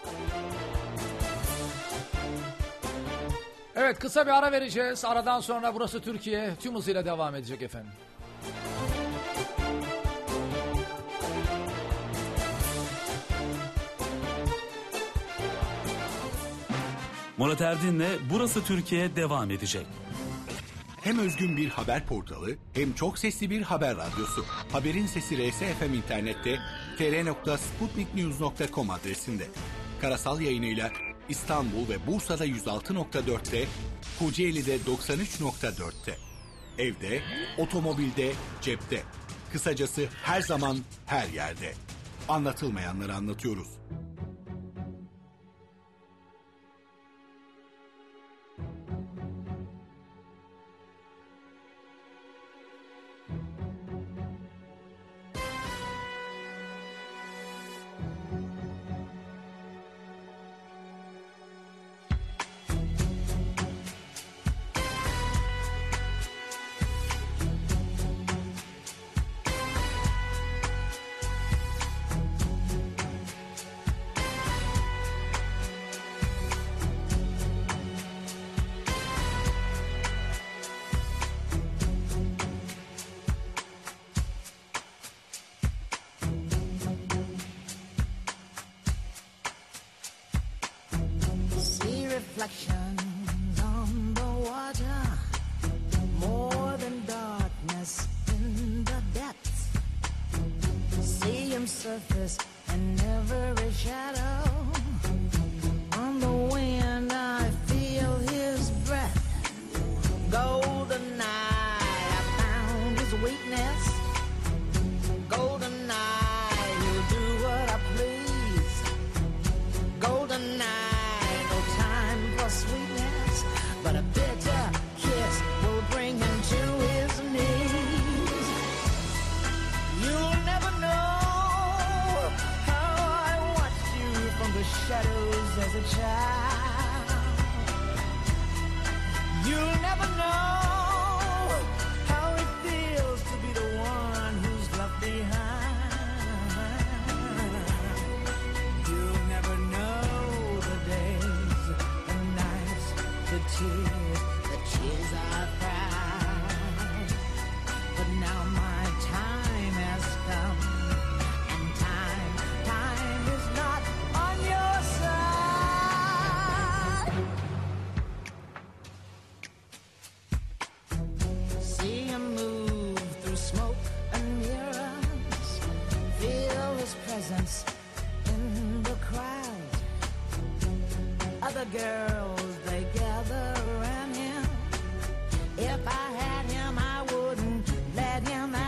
Evet, kısa bir ara vereceğiz. Aradan sonra Burası Türkiye tüm hızıyla devam edecek efendim. Murat Erdin'le Burası Türkiye devam edecek. Hem özgün bir haber portalı hem çok sesli bir haber radyosu. Haberin Sesi R S F M internette t r nokta sputnik news nokta com adresinde. Karasal yayınıyla İstanbul ve Bursa'da yüz altı nokta dörtte, Kocaeli'de doksan üç nokta dörtte. Evde, otomobilde, cepte. Kısacası her zaman her yerde. Anlatılmayanları anlatıyoruz. Reflections on the water, more than darkness in the depths. See him surface in every shadow. On the wind I feel his breath. Golden night, I found his weakness. Golden night, he'll do what I please. Golden night, sweetness, but a bitter kiss will bring him to his knees. You'll never know how I watched you from the shadows as a child. You'll never know how it feels to be the one who's left behind. You'll never know the days, the tears, the tears I've cried. But now my time has come, and time, time is not on your side. See him move through smoke and mirrors, feel his presence in the crowd. Other girls, they gather around him. If I had him, I wouldn't let him out.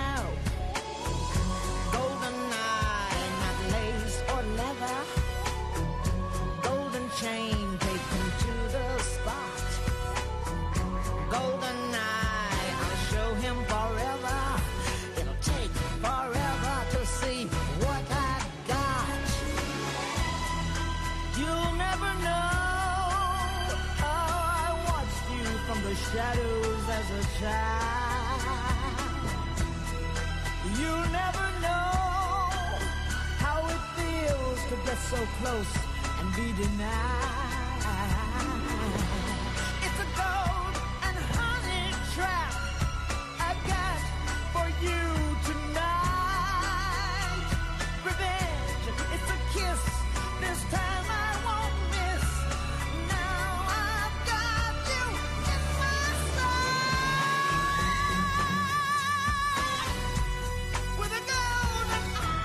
the shadows as a child. You'll never know how it feels to get so close and be denied. It's a gold and honey trap I got for you tonight. Revenge, it's a kiss. This time I won't miss. Now I've got you in my sight. With a golden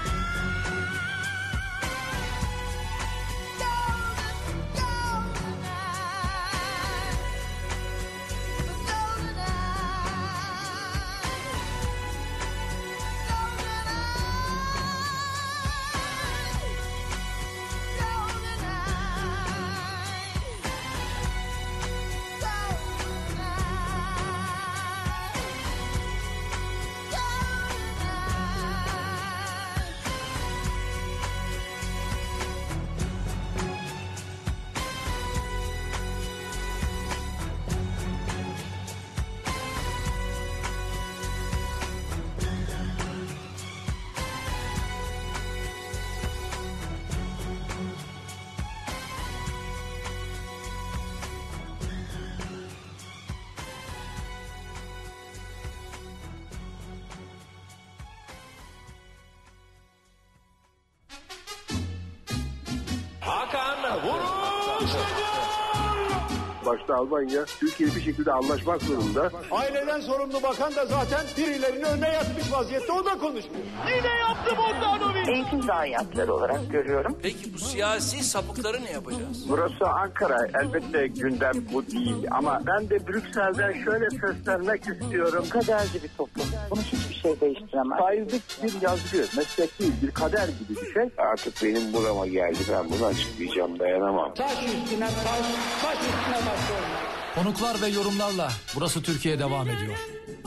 Başta Almanya, Türkiye bir şekilde anlaşmak zorunda. Aileden sorumlu bakan da zaten birilerinin önüne yatmış vaziyette, o da konuşmuyor. Yine yaptı Bogdanovic. Eğitim zayiatları olarak görüyorum. Peki bu siyasi sapıkları ne yapacağız? Burası Ankara, elbette gündem bu değil. Ama ben de Brüksel'den şöyle seslenmek istiyorum. Kaderci bir toplum. Bunu hiçbir şey değiştiremez. Faizlik bir yazgı, meslek değil, bir kader gibi bir şey. Artık benim burama geldi, ben bunu açıklayacağım, dayanamam. Taş üstüne taş, taş üstüne taş. Konuklar ve yorumlarla Burası Türkiye devam ediyor.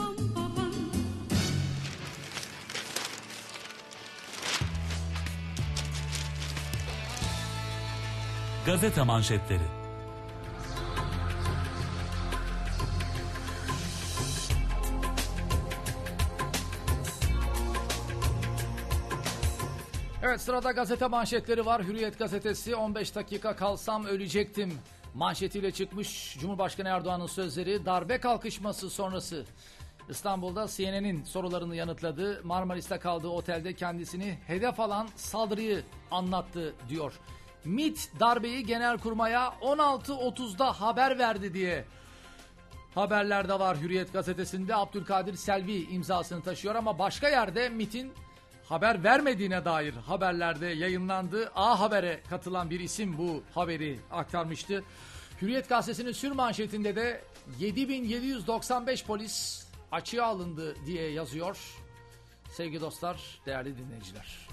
Gazete manşetleri. Evet, sırada gazete manşetleri var. Hürriyet gazetesi on beş dakika kalsam ölecektim manşetiyle çıkmış. Cumhurbaşkanı Erdoğan'ın sözleri darbe kalkışması sonrası İstanbul'da C N N'in sorularını yanıtladı. Marmaris'te kaldığı otelde kendisini hedef alan saldırıyı anlattı diyor. MİT darbeyi Genelkurmay'a on altı otuzda haber verdi diye haberlerde var Hürriyet gazetesinde. Abdülkadir Selvi imzasını taşıyor ama başka yerde MİT'in haber vermediğine dair haberlerde yayınlandı. A Haber'e katılan bir isim bu haberi aktarmıştı. Hürriyet gazetesinin sür manşetinde de yedi bin yedi yüz doksan beş polis açığa alındı diye yazıyor. Sevgili dostlar, değerli dinleyiciler.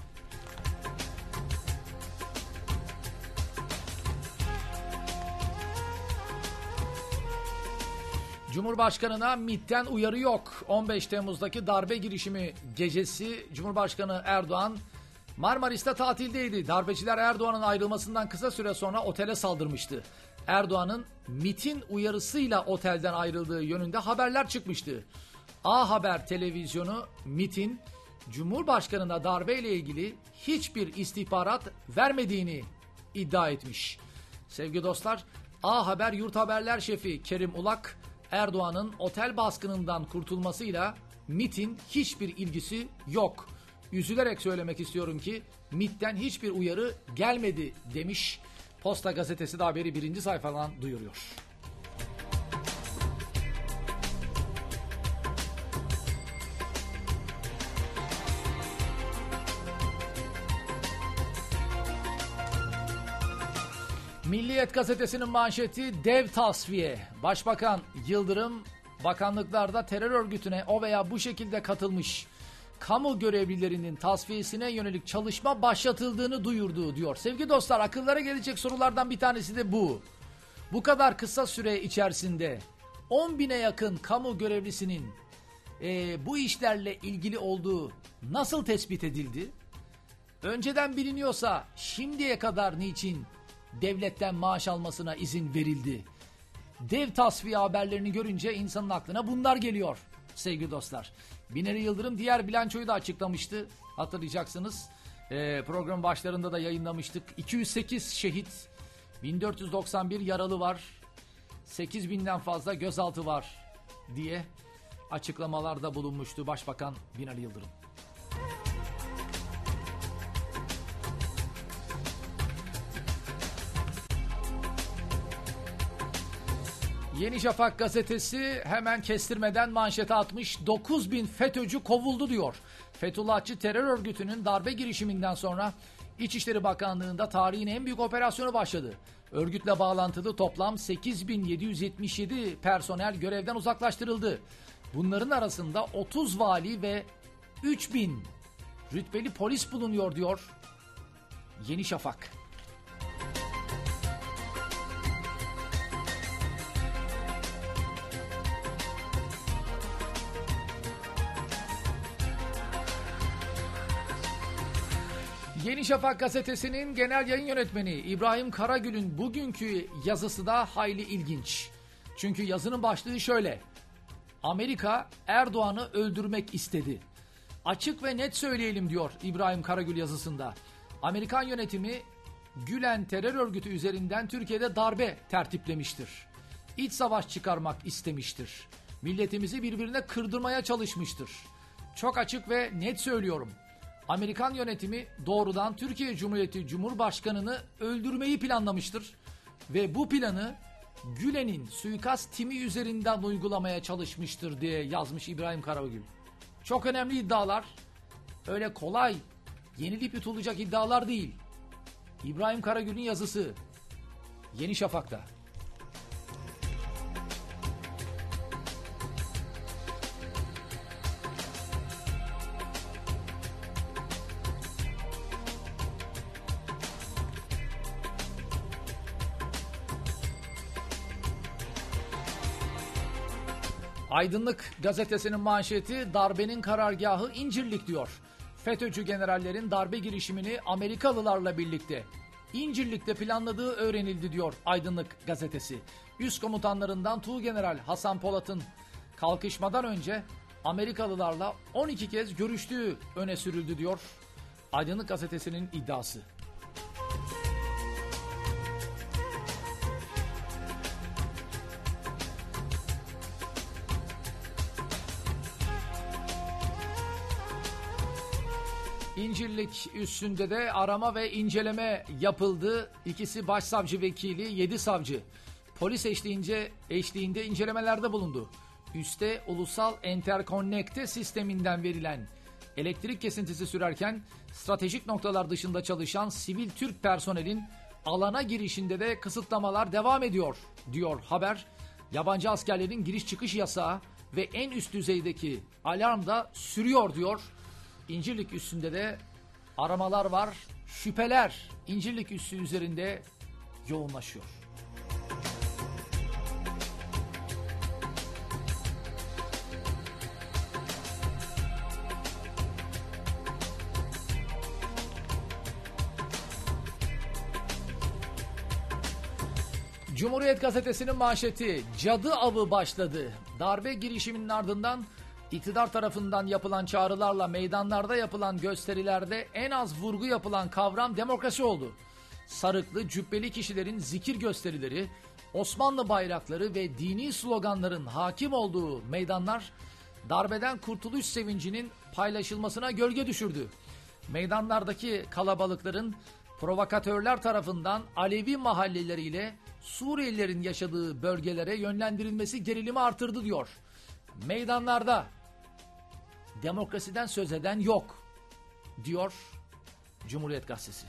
Cumhurbaşkanına MİT'ten uyarı yok. on beş Temmuz'daki darbe girişimi gecesi Cumhurbaşkanı Erdoğan Marmaris'te tatildeydi. Darbeciler Erdoğan'ın ayrılmasından kısa süre sonra otele saldırmıştı. Erdoğan'ın MİT'in uyarısıyla otelden ayrıldığı yönünde haberler çıkmıştı. A Haber televizyonu MİT'in Cumhurbaşkanı'na darbeyle ilgili hiçbir istihbarat vermediğini iddia etmiş. Sevgili dostlar, A Haber Yurt Haberler Şefi Kerim Ulak, Erdoğan'ın otel baskınından kurtulmasıyla MİT'in hiçbir ilgisi yok. Üzülerek söylemek istiyorum ki MİT'ten hiçbir uyarı gelmedi demiş. Posta gazetesi de haberi birinci sayfadan duyuruyor. Milliyet gazetesinin manşeti dev tasfiye. Başbakan Yıldırım bakanlıklarda terör örgütüne o veya bu şekilde katılmış kamu görevlilerinin tasfiyesine yönelik çalışma başlatıldığını duyurdu diyor. Sevgili dostlar, akıllara gelecek sorulardan bir tanesi de bu. Bu kadar kısa süre içerisinde on bine yakın kamu görevlisinin e, bu işlerle ilgili olduğu nasıl tespit edildi? Önceden biliniyorsa şimdiye kadar niçin devletten maaş almasına izin verildi? dev tasfiye haberlerini görünce insanın aklına bunlar geliyor sevgili dostlar. Binali Yıldırım diğer bilançoyu da açıklamıştı. Hatırlayacaksınız. Ee, program başlarında da yayınlamıştık. iki yüz sekiz şehit, bin dört yüz doksan bir yaralı var. sekiz binden fazla gözaltı var diye açıklamalarda bulunmuştu Başbakan Binali Yıldırım. Yeni Şafak gazetesi hemen kestirmeden manşete atmış. dokuz bin FETÖ'cü kovuldu diyor. Fethullahçı terör örgütünün darbe girişiminden sonra İçişleri Bakanlığı'nda tarihin en büyük operasyonu başladı. Örgütle bağlantılı toplam sekiz bin yedi yüz yetmiş yedi personel görevden uzaklaştırıldı. Bunların arasında otuz vali ve üç bin rütbeli polis bulunuyor diyor Yeni Şafak. Yeni Şafak gazetesinin genel yayın yönetmeni İbrahim Karagül'ün bugünkü yazısı da hayli ilginç. Çünkü yazının başlığı şöyle: Amerika Erdoğan'ı öldürmek istedi. Açık ve net söyleyelim diyor İbrahim Karagül yazısında. Amerikan yönetimi Gülen terör örgütü üzerinden Türkiye'de darbe tertiplemiştir. İç savaş çıkarmak istemiştir. Milletimizi birbirine kırdırmaya çalışmıştır. Çok açık ve net söylüyorum. Amerikan yönetimi doğrudan Türkiye Cumhuriyeti Cumhurbaşkanı'nı öldürmeyi planlamıştır. Ve bu planı Gülen'in suikast timi üzerinden uygulamaya çalışmıştır diye yazmış İbrahim Karagül. Çok önemli iddialar. Öyle kolay yenilip yutulacak iddialar değil. İbrahim Karagül'ün yazısı Yeni Şafak'ta. Aydınlık gazetesinin manşeti darbenin karargahı İncirlik diyor. FETÖ'cü generallerin darbe girişimini Amerikalılarla birlikte İncirlik'te planladığı öğrenildi diyor Aydınlık gazetesi. Üst komutanlarından Tuğgeneral Hasan Polat'ın kalkışmadan önce Amerikalılarla on iki kez görüştüğü öne sürüldü diyor Aydınlık gazetesinin iddiası. İncirlik üstünde de arama ve inceleme yapıldı. İkisi başsavcı vekili, yedi savcı. Polis eşliğince, eşliğinde incelemelerde bulundu. Üste ulusal enterkonnekte sisteminden verilen elektrik kesintisi sürerken stratejik noktalar dışında çalışan sivil Türk personelin alana girişinde de kısıtlamalar devam ediyor diyor haber. Yabancı askerlerin giriş çıkış yasağı ve en üst düzeydeki alarm da sürüyor diyor. İncirlik üssünde de aramalar var. Şüpheler İncirlik üssü üzerinde yoğunlaşıyor. Cumhuriyet gazetesinin manşeti: cadı avı başladı. Darbe girişiminin ardından İktidar tarafından yapılan çağrılarla meydanlarda yapılan gösterilerde en az vurgu yapılan kavram demokrasi oldu. Sarıklı, cübbeli kişilerin zikir gösterileri, Osmanlı bayrakları ve dini sloganların hakim olduğu meydanlar darbeden kurtuluş sevincinin paylaşılmasına gölge düşürdü. Meydanlardaki kalabalıkların provokatörler tarafından Alevi mahalleleriyle Suriyelilerin yaşadığı bölgelere yönlendirilmesi gerilimi artırdı diyor. Meydanlarda demokrasiden söz eden yok diyor Cumhuriyet Gazetesi.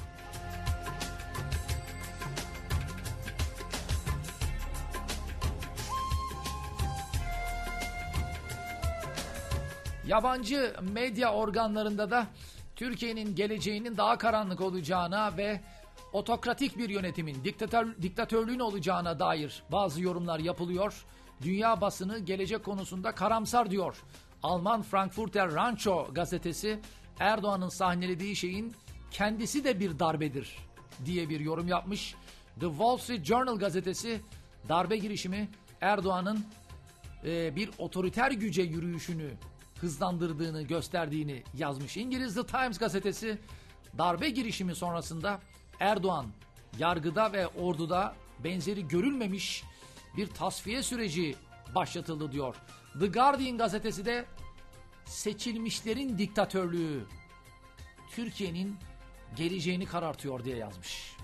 Yabancı medya organlarında da Türkiye'nin geleceğinin daha karanlık olacağına ve otokratik bir yönetimin, diktatör, diktatörlüğün olacağına dair bazı yorumlar yapılıyor. Dünya basını gelecek konusunda karamsar diyor. Alman Frankfurter Rundschau gazetesi Erdoğan'ın sahnelediği şeyin kendisi de bir darbedir diye bir yorum yapmış. The Wall Street Journal gazetesi darbe girişimi Erdoğan'ın e, bir otoriter güce yürüyüşünü hızlandırdığını gösterdiğini yazmış. İngiliz The Times gazetesi darbe girişimi sonrasında Erdoğan yargıda ve orduda benzeri görülmemiş bir tasfiye süreci başlatıldı diyor. The Guardian gazetesi de seçilmişlerin diktatörlüğü Türkiye'nin geleceğini karartıyor diye yazmış.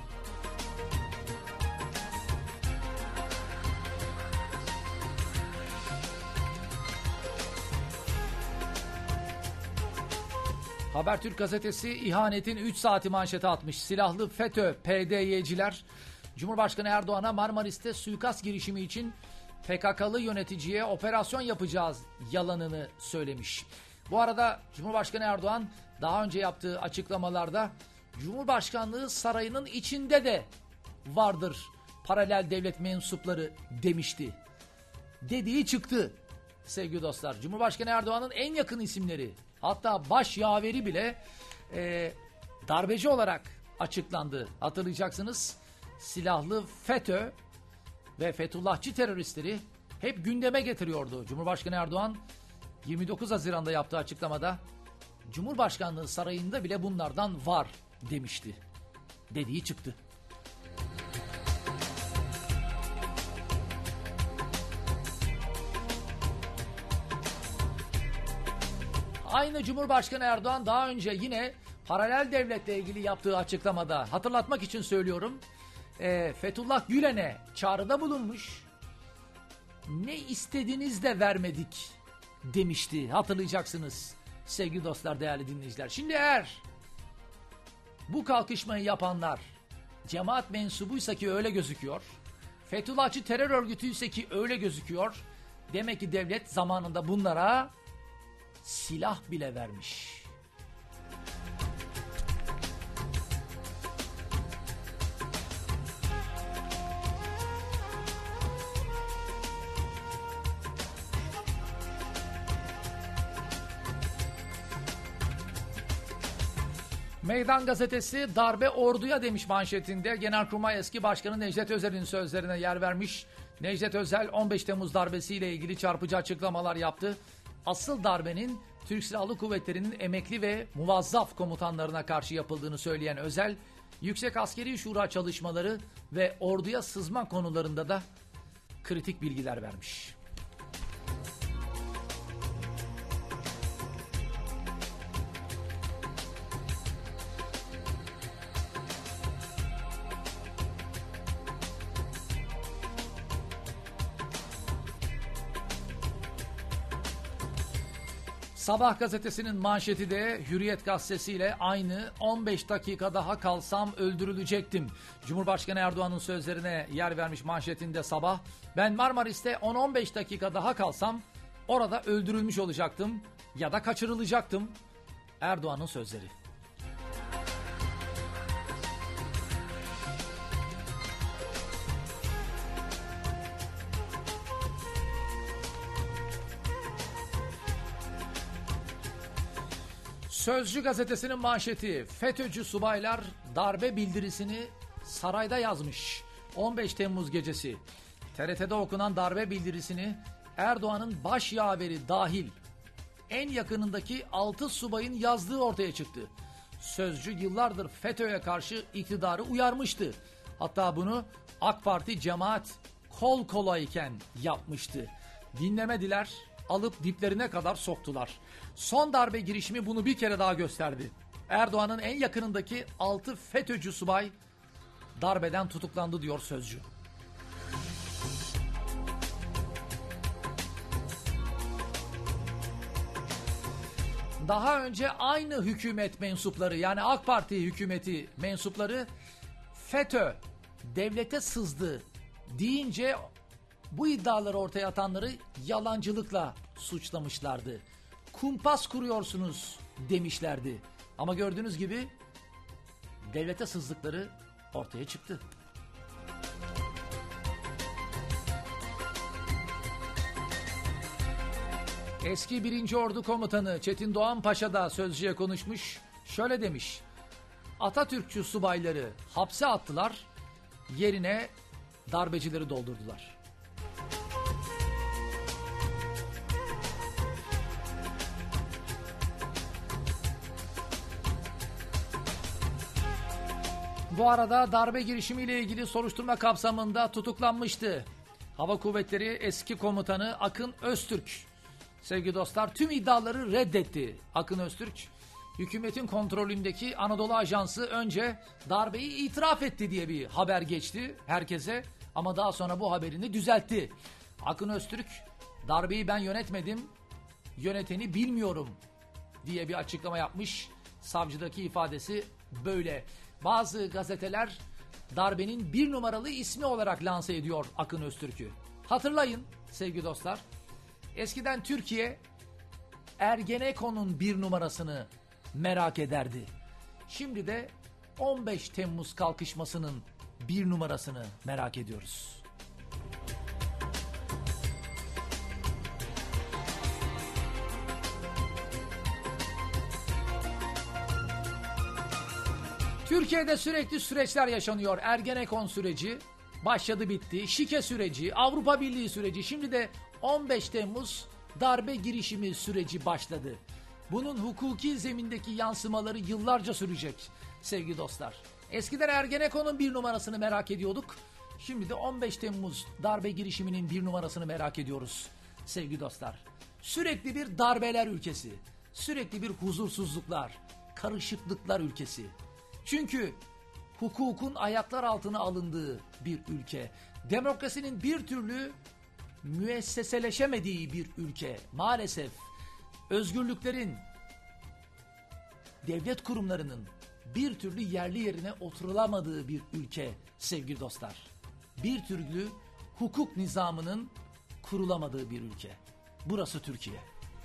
Habertürk gazetesi ihanetin üç saati manşete atmış. Silahlı FETÖ P D Y'ciler Cumhurbaşkanı Erdoğan'a Marmaris'te suikast girişimi için P K K'lı yöneticiye operasyon yapacağız yalanını söylemiş. Bu arada Cumhurbaşkanı Erdoğan daha önce yaptığı açıklamalarda Cumhurbaşkanlığı sarayının içinde de vardır paralel devlet mensupları demişti. Dediği çıktı sevgili dostlar. Cumhurbaşkanı Erdoğan'ın en yakın isimleri, hatta baş yaveri bile e, darbeci olarak açıklandı. Hatırlayacaksınız, silahlı FETÖ ve Fethullahçı teröristleri hep gündeme getiriyordu. Cumhurbaşkanı Erdoğan yirmi dokuz Haziran'da yaptığı açıklamada Cumhurbaşkanlığı sarayında bile bunlardan var demişti. Dediği çıktı. Aynı Cumhurbaşkanı Erdoğan daha önce yine paralel devletle ilgili yaptığı açıklamada, hatırlatmak için söylüyorum, e, Fethullah Gülen'e çağrıda bulunmuş. Ne istediniz de vermedik demişti, hatırlayacaksınız sevgili dostlar, değerli dinleyiciler. Şimdi eğer bu kalkışmayı yapanlar cemaat mensubuysa ki öyle gözüküyor, Fethullahçı terör örgütüyse ki öyle gözüküyor, demek ki devlet zamanında bunlara silah bile vermiş. Meydan gazetesi darbe orduya demiş manşetinde. Genelkurmay eski başkanı Necdet Özel'in sözlerine yer vermiş. Necdet Özel on beş Temmuz darbesiyle ilgili çarpıcı açıklamalar yaptı. Asıl darbenin Türk Silahlı Kuvvetleri'nin emekli ve muvazzaf komutanlarına karşı yapıldığını söyleyen Özel, Yüksek Askeri Şura çalışmaları ve orduya sızma konularında da kritik bilgiler vermiş. Sabah gazetesinin manşeti de Hürriyet gazetesiyle aynı. on beş dakika daha kalsam öldürülecektim. Cumhurbaşkanı Erdoğan'ın sözlerine yer vermiş manşetinde Sabah. Ben Marmaris'te on on beş dakika daha kalsam orada öldürülmüş olacaktım ya da kaçırılacaktım. Erdoğan'ın sözleri. Sözcü gazetesinin manşeti, FETÖ'cü subaylar darbe bildirisini sarayda yazmış. on beş Temmuz gecesi T R T'de okunan darbe bildirisini Erdoğan'ın baş yaveri dahil en yakınındaki altı subayın yazdığı ortaya çıktı. Sözcü yıllardır FETÖ'ye karşı iktidarı uyarmıştı. Hatta bunu AK Parti cemaat kol kolayken yapmıştı. Dinlemediler, alıp diplerine kadar soktular. Son darbe girişimi bunu bir kere daha gösterdi. Erdoğan'ın en yakınındaki altı FETÖ'cü subay darbeden tutuklandı diyor Sözcü. Daha önce aynı hükümet mensupları, yani AK Parti hükümeti mensupları FETÖ devlete sızdı deyince bu iddiaları ortaya atanları yalancılıkla suçlamışlardı. Kumpas kuruyorsunuz demişlerdi. Ama gördüğünüz gibi devlete sızdıkları ortaya çıktı. Eski birinci Ordu Komutanı Çetin Doğan Paşa da Sözcü'ye konuşmuş. Şöyle demiş: Atatürkçü subayları hapse attılar, yerine darbecileri doldurdular. Bu arada darbe girişimiyle ilgili soruşturma kapsamında tutuklanmıştı Hava Kuvvetleri eski komutanı Akın Öztürk. Sevgili dostlar, tüm iddiaları reddetti Akın Öztürk. Hükümetin kontrolündeki Anadolu Ajansı önce darbeyi itiraf etti diye bir haber geçti herkese. Ama daha sonra bu haberini düzeltti. Akın Öztürk, darbeyi ben yönetmedim, yöneteni bilmiyorum diye bir açıklama yapmış. Savcıdaki ifadesi böyle. Bazı gazeteler darbenin bir numaralı ismi olarak lanse ediyor Akın Öztürk'ü. Hatırlayın sevgili dostlar. Eskiden Türkiye Ergenekon'un bir numarasını merak ederdi. Şimdi de on beş Temmuz kalkışmasının bir numarasını merak ediyoruz. Türkiye'de sürekli süreçler yaşanıyor. Ergenekon süreci başladı bitti. Şike süreci, Avrupa Birliği süreci, şimdi de on beş Temmuz darbe girişimi süreci başladı. Bunun hukuki zemindeki yansımaları yıllarca sürecek sevgili dostlar. Eskiden Ergenekon'un bir numarasını merak ediyorduk. Şimdi de on beş Temmuz darbe girişiminin bir numarasını merak ediyoruz sevgili dostlar. Sürekli bir darbeler ülkesi, sürekli bir huzursuzluklar, karışıklıklar ülkesi. Çünkü hukukun ayaklar altına alındığı bir ülke, demokrasinin bir türlü müesseseleşemediği bir ülke. Maalesef özgürlüklerin, devlet kurumlarının bir türlü yerli yerine oturulamadığı bir ülke sevgili dostlar. Bir türlü hukuk nizamının kurulamadığı bir ülke. Burası Türkiye.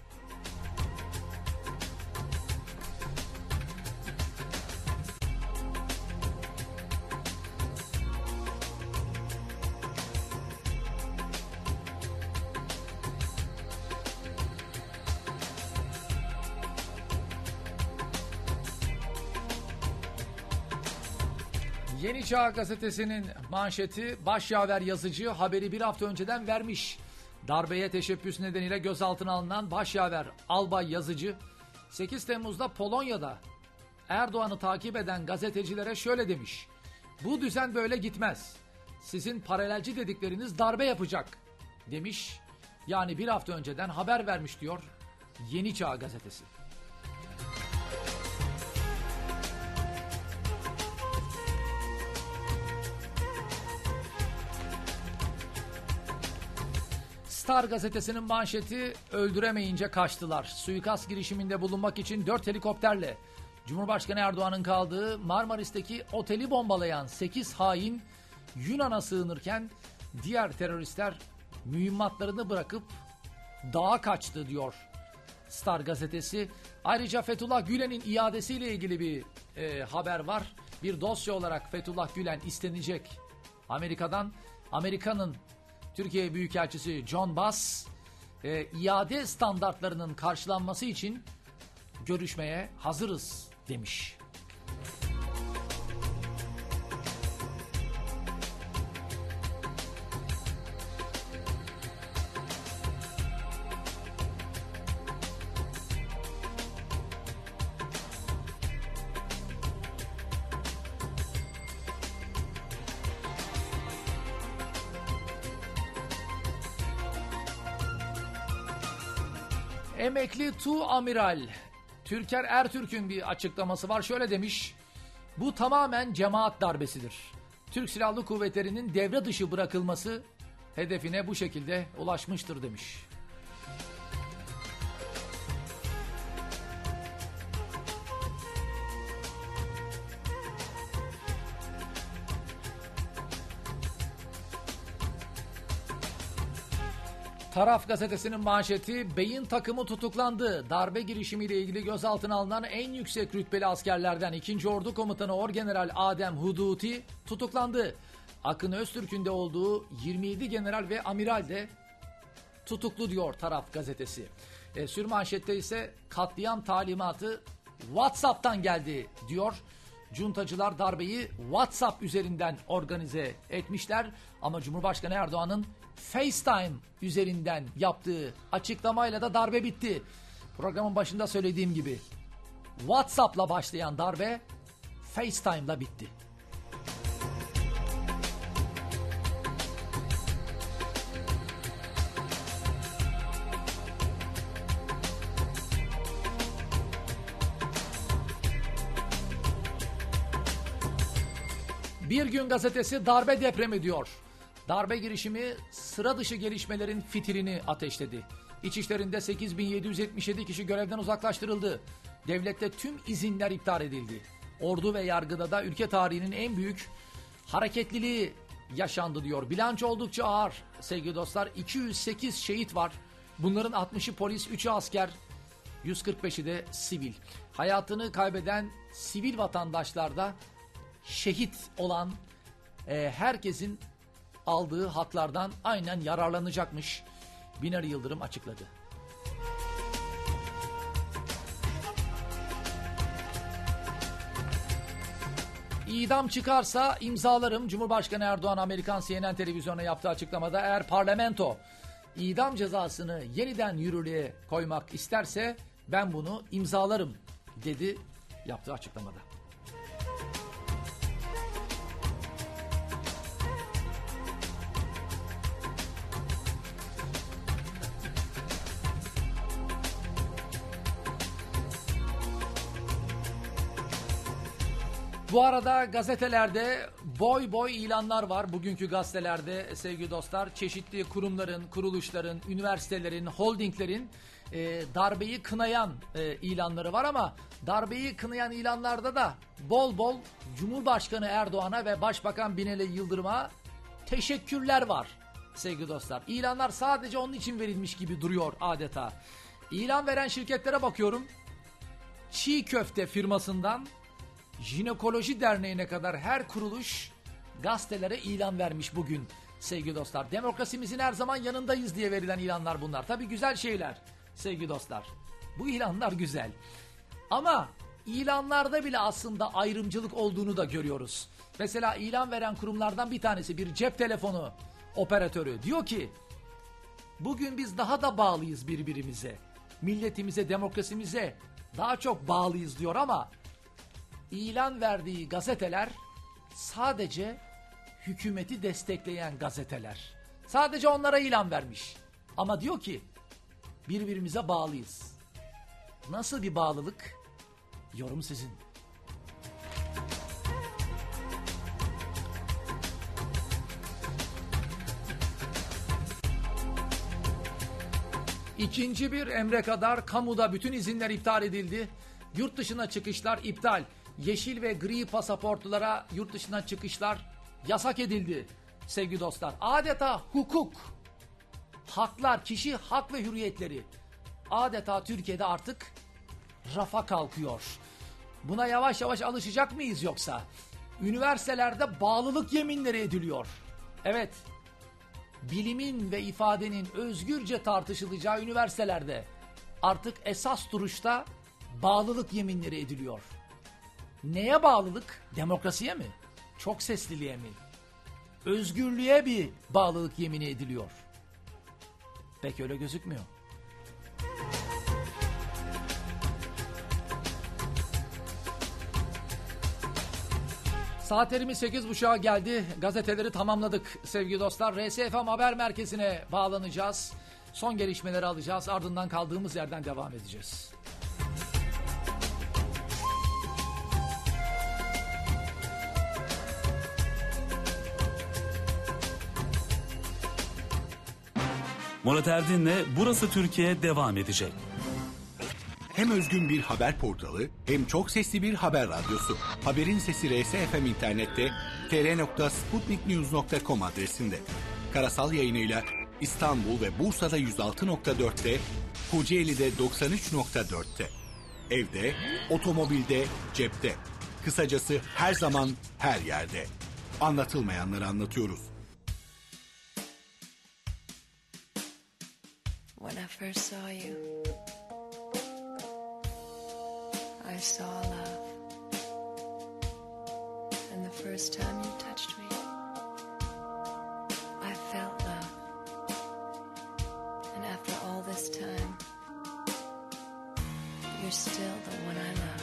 Yeni Çağ Gazetesi'nin manşeti, başyaver yazıcı haberi bir hafta önceden vermiş. Darbeye teşebbüs nedeniyle gözaltına alınan başyaver albay yazıcı sekiz Temmuz'da Polonya'da Erdoğan'ı takip eden gazetecilere şöyle demiş: bu düzen böyle gitmez. Sizin paralelci dedikleriniz darbe yapacak demiş. Yani bir hafta önceden haber vermiş diyor Yeni Çağ Gazetesi. Star gazetesinin manşeti, öldüremeyince kaçtılar. Suikast girişiminde bulunmak için dört helikopterle Cumhurbaşkanı Erdoğan'ın kaldığı Marmaris'teki oteli bombalayan sekiz hain Yunan'a sığınırken diğer teröristler mühimmatlarını bırakıp dağa kaçtı diyor Star gazetesi. Ayrıca Fethullah Gülen'in iadesiyle ilgili bir e, haber var. Bir dosya olarak Fethullah Gülen istenecek Amerika'dan. Amerika'nın Türkiye Büyükelçisi John Bass e, iade standartlarının karşılanması için görüşmeye hazırız demiş. Emekli Tu Amiral Türker Ertürk'ün bir açıklaması var. Şöyle demiş: bu tamamen cemaat darbesidir. Türk Silahlı Kuvvetleri'nin devre dışı bırakılması hedefine bu şekilde ulaşmıştır demiş. Taraf gazetesinin manşeti, beyin takımı tutuklandı. Darbe girişimiyle ilgili gözaltına alınan en yüksek rütbeli askerlerden ikinci. Ordu Komutanı Orgeneral Adem Huduti tutuklandı. Akın Öztürk'ün de olduğu yirmi yedi general ve amiral de tutuklu diyor Taraf gazetesi. E, sürmanşette ise katliam talimatı WhatsApp'tan geldi diyor. Cuntacılar darbeyi WhatsApp üzerinden organize etmişler ama Cumhurbaşkanı Erdoğan'ın FaceTime üzerinden yaptığı açıklamayla da darbe bitti. Programın başında söylediğim gibi WhatsApp'la başlayan darbe FaceTime'la bitti. Bir Gün Gazetesi darbe depremi diyor. Darbe girişimi sıra dışı gelişmelerin fitilini ateşledi. İçişlerinde sekiz bin yedi yüz yetmiş yedi kişi görevden uzaklaştırıldı. Devlette tüm izinler iptal edildi. Ordu ve yargıda da ülke tarihinin en büyük hareketliliği yaşandı diyor. Bilanço oldukça ağır sevgili dostlar. iki yüz sekiz şehit var. Bunların altmışı polis, üçü asker, yüz kırk beşi de sivil. Hayatını kaybeden sivil vatandaşlarda şehit olan e, herkesin aldığı haklardan aynen yararlanacakmış. Binali Yıldırım açıkladı. İdam çıkarsa imzalarım. Cumhurbaşkanı Erdoğan Amerikan C N N televizyonuna yaptığı açıklamada eğer parlamento idam cezasını yeniden yürürlüğe koymak isterse ben bunu imzalarım dedi yaptığı açıklamada. Bu arada gazetelerde boy boy ilanlar var. Bugünkü gazetelerde sevgili dostlar çeşitli kurumların, kuruluşların, üniversitelerin, holdinglerin e, darbeyi kınayan e, ilanları var ama darbeyi kınayan ilanlarda da bol bol Cumhurbaşkanı Erdoğan'a ve Başbakan Binali Yıldırım'a teşekkürler var sevgili dostlar. İlanlar sadece onun için verilmiş gibi duruyor adeta. İlan veren şirketlere bakıyorum. Çiğ köfte firmasından Jinekoloji Derneği'ne kadar her kuruluş gazetelere ilan vermiş bugün sevgili dostlar. Demokrasimizin her zaman yanındayız diye verilen ilanlar bunlar. Tabii güzel şeyler sevgili dostlar. Bu ilanlar güzel. Ama ilanlarda bile aslında ayrımcılık olduğunu da görüyoruz. Mesela ilan veren kurumlardan bir tanesi bir cep telefonu operatörü diyor ki bugün biz daha da bağlıyız birbirimize. Milletimize, demokrasimize daha çok bağlıyız diyor ama İlan verdiği gazeteler sadece hükümeti destekleyen gazeteler. Sadece onlara ilan vermiş. Ama diyor ki birbirimize bağlıyız. Nasıl bir bağlılık? Yorum sizin. İkinci bir emre kadar kamuda bütün izinler iptal edildi. Yurt dışına çıkışlar iptal. Yeşil ve gri pasaportlulara yurt dışına çıkışlar yasak edildi sevgili dostlar. Adeta hukuk, haklar, kişi hak ve hürriyetleri adeta Türkiye'de artık rafa kalkıyor. Buna yavaş yavaş alışacak mıyız yoksa? Üniversitelerde bağlılık yeminleri ediliyor. Evet, bilimin ve ifadenin özgürce tartışılacağı üniversitelerde artık esas duruşta bağlılık yeminleri ediliyor. Neye bağlılık? Demokrasiye mi? Çok sesliliğe mi? Özgürlüğe bir bağlılık yemini ediliyor. Pek öyle gözükmüyor. Saatlerimiz sekiz buçuğa geldi. Gazeteleri tamamladık sevgili dostlar. R S F M Haber Merkezi'ne bağlanacağız. Son gelişmeleri alacağız. Ardından kaldığımız yerden devam edeceğiz. Murat Erdin'le Burası Türkiye devam edecek. Hem özgün bir haber portalı hem çok sesli bir haber radyosu. Haberin Sesi R S F M internette t r nokta sputnik news nokta com adresinde. Karasal yayınıyla İstanbul ve Bursa'da yüz altı nokta dörtte, Kocaeli'de doksan üç nokta dörtte. Evde, otomobilde, cepte. Kısacası her zaman her yerde. Anlatılmayanları anlatıyoruz. When I first saw you, I saw love. first time you touched me, I felt love. And after all this time, you're still the one I love.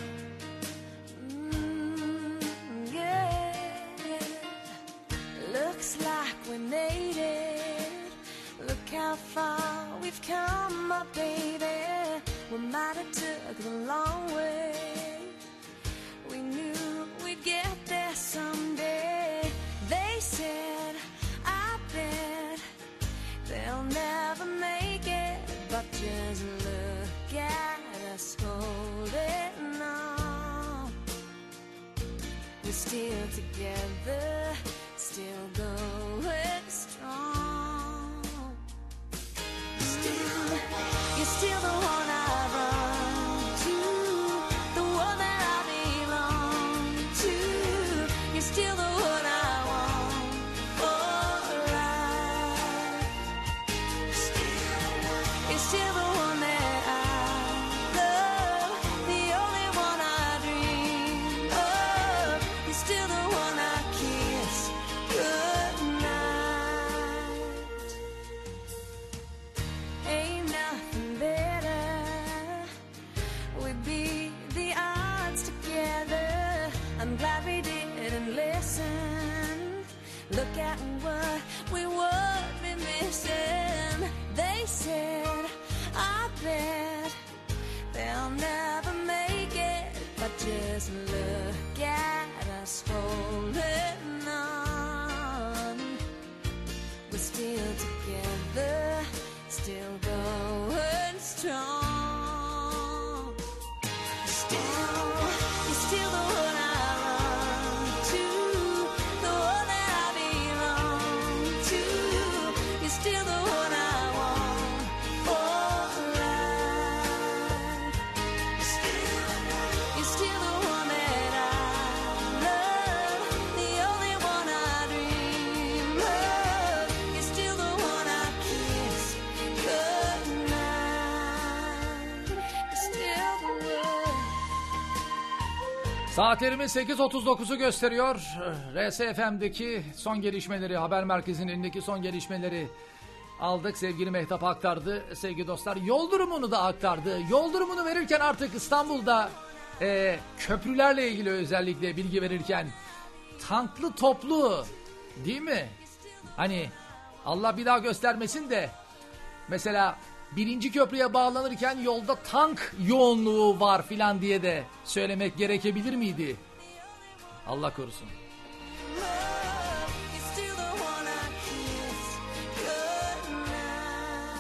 Mm, yeah. Looks like we made it. Look how far we've come, my baby. We might have took the long way. We knew we'd get there someday. They said, I bet they'll never make it. But just look at us holding on. We're still together, still going strong. Still, you're still the one I run to, the one that I belong to. You're still the one I want for life. Still, you're still the one that I love, the only one I dream of. You're still the one I kiss goodnight. Ain't nothing better. We'd beat the odds together. I'm glad we didn't listen. Look at what we would be missing. They said, I bet they'll never make it. But just look at us holding on. We're still together, still going strong. Still, you're still the one I run to, the one that I belong to. You're still the one I want for life. Still, you're still the one that I love, the only one I dream of. You're still the one I kiss goodnight. You're still the one. Saatlerimiz sekiz otuz dokuzu gösteriyor. R S F M'deki son gelişmeleri, haber merkezinin elindeki son gelişmeleri aldık. Sevgili Mehtap aktardı. Sevgili dostlar, yol durumunu da aktardı. Yol durumunu verirken artık İstanbul'da e, köprülerle ilgili özellikle bilgi verirken tanklı toplu, değil mi? Hani Allah bir daha göstermesin de mesela birinci köprüye bağlanırken yolda tank yoğunluğu var filan diye de söylemek gerekebilir miydi? Allah korusun. You're still the one I kiss goodnight.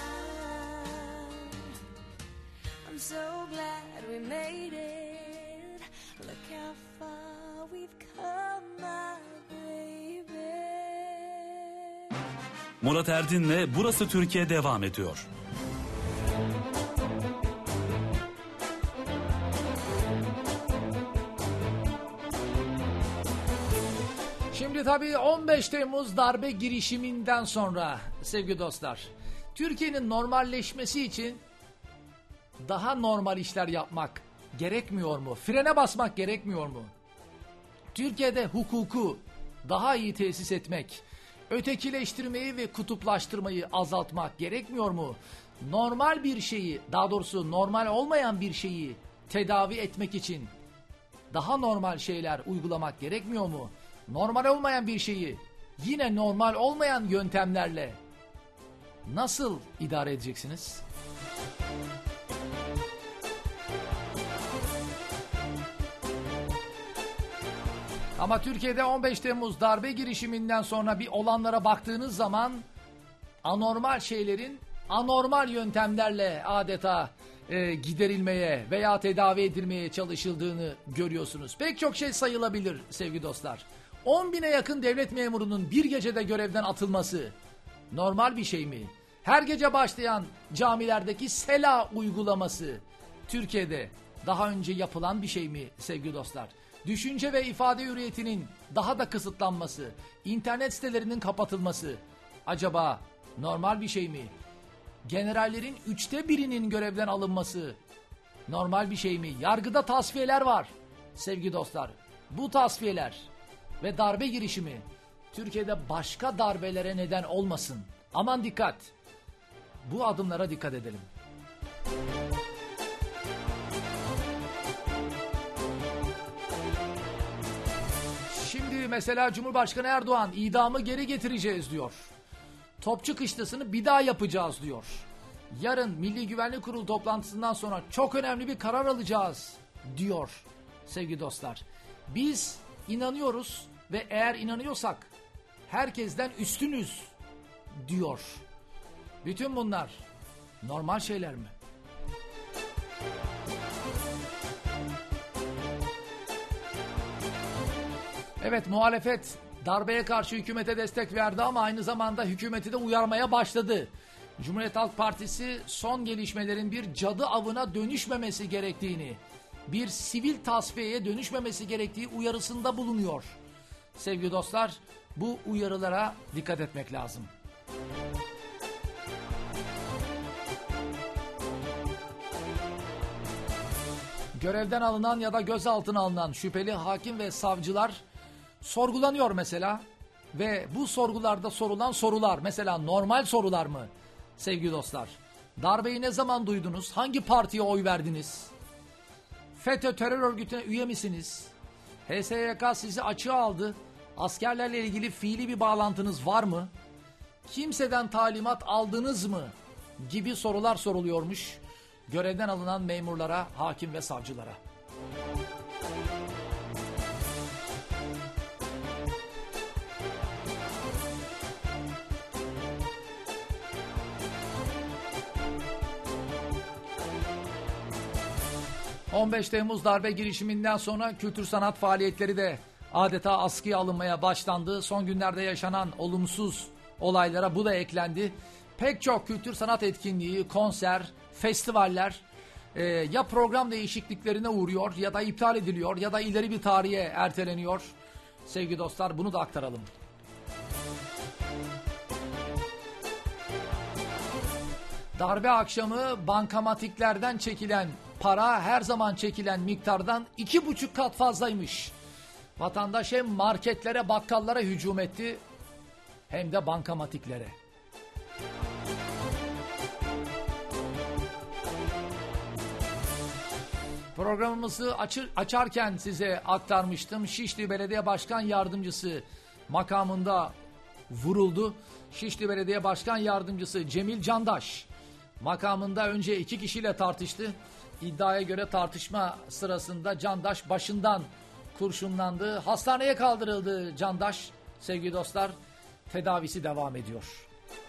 I'm so glad we made it. Look how far we've come, my baby. Murat Erdin'le Burası Türkiye devam ediyor. Şimdi tabii on beş Temmuz darbe girişiminden sonra sevgili dostlar, Türkiye'nin normalleşmesi için daha normal işler yapmak gerekmiyor mu? Frene basmak gerekmiyor mu? Türkiye'de hukuku daha iyi tesis etmek, ötekileştirmeyi ve kutuplaştırmayı azaltmak gerekmiyor mu? Normal bir şeyi, daha doğrusu normal olmayan bir şeyi tedavi etmek için daha normal şeyler uygulamak gerekmiyor mu? Normal olmayan bir şeyi yine normal olmayan yöntemlerle nasıl idare edeceksiniz? Ama Türkiye'de on beş Temmuz darbe girişiminden sonra bir olanlara baktığınız zaman anormal şeylerin anormal yöntemlerle adeta e, giderilmeye veya tedavi edilmeye çalışıldığını görüyorsunuz. Pek çok şey sayılabilir sevgili dostlar. on bine yakın devlet memurunun bir gecede görevden atılması normal bir şey mi? Her gece başlayan camilerdeki sela uygulaması Türkiye'de daha önce yapılan bir şey mi sevgili dostlar? Düşünce ve ifade hürriyetinin daha da kısıtlanması, internet sitelerinin kapatılması acaba normal bir şey mi? Generallerin üçte birinin görevden alınması normal bir şey mi? Yargıda tasfiyeler var sevgili dostlar. Bu tasfiyeler ve darbe girişimi Türkiye'de başka darbelere neden olmasın. Aman dikkat. Bu adımlara dikkat edelim. Şimdi mesela Cumhurbaşkanı Erdoğan idamı geri getireceğiz diyor. Topçu kışlasını bir daha yapacağız diyor. Yarın Milli Güvenlik Kurulu toplantısından sonra çok önemli bir karar alacağız diyor sevgili dostlar. Biz inanıyoruz ve eğer inanıyorsak herkesten üstünüz diyor. Bütün bunlar normal şeyler mi? Evet, muhalefet darbeye karşı hükümete destek verdi ama aynı zamanda hükümeti de uyarmaya başladı. Cumhuriyet Halk Partisi son gelişmelerin bir cadı avına dönüşmemesi gerektiğini, bir sivil tasfiyeye dönüşmemesi gerektiği uyarısında bulunuyor. Sevgili dostlar, bu uyarılara dikkat etmek lazım. Görevden alınan ya da gözaltına alınan şüpheli hakim ve savcılar sorgulanıyor mesela ve bu sorgularda sorulan sorular mesela normal sorular mı sevgili dostlar? Darbeyi ne zaman duydunuz? Hangi partiye oy verdiniz? FETÖ terör örgütüne üye misiniz? H S Y K sizi açığa aldı. Askerlerle ilgili fiili bir bağlantınız var mı? Kimseden talimat aldınız mı? Gibi sorular soruluyormuş görevden alınan memurlara, hakim ve savcılara. on beş Temmuz darbe girişiminden sonra kültür sanat faaliyetleri de adeta askıya alınmaya başlandı. Son günlerde yaşanan olumsuz olaylara bu da eklendi. Pek çok kültür sanat etkinliği, konser, festivaller e, ya program değişikliklerine uğruyor ya da iptal ediliyor ya da ileri bir tarihe erteleniyor. Sevgili dostlar, bunu da aktaralım. Darbe akşamı bankamatiklerden çekilen para her zaman çekilen miktardan iki buçuk kat fazlaymış. Vatandaş hem marketlere, bakkallara hücum etti hem de bankamatiklere. Programımızı açır, açarken size aktarmıştım. Şişli Belediye Başkan Yardımcısı makamında vuruldu. Şişli Belediye Başkan Yardımcısı Cemil Candaş makamında önce iki kişiyle tartıştı. İddiaya göre tartışma sırasında Candaş başından kurşunlandı. Hastaneye kaldırıldı Candaş. Sevgili dostlar, tedavisi devam ediyor.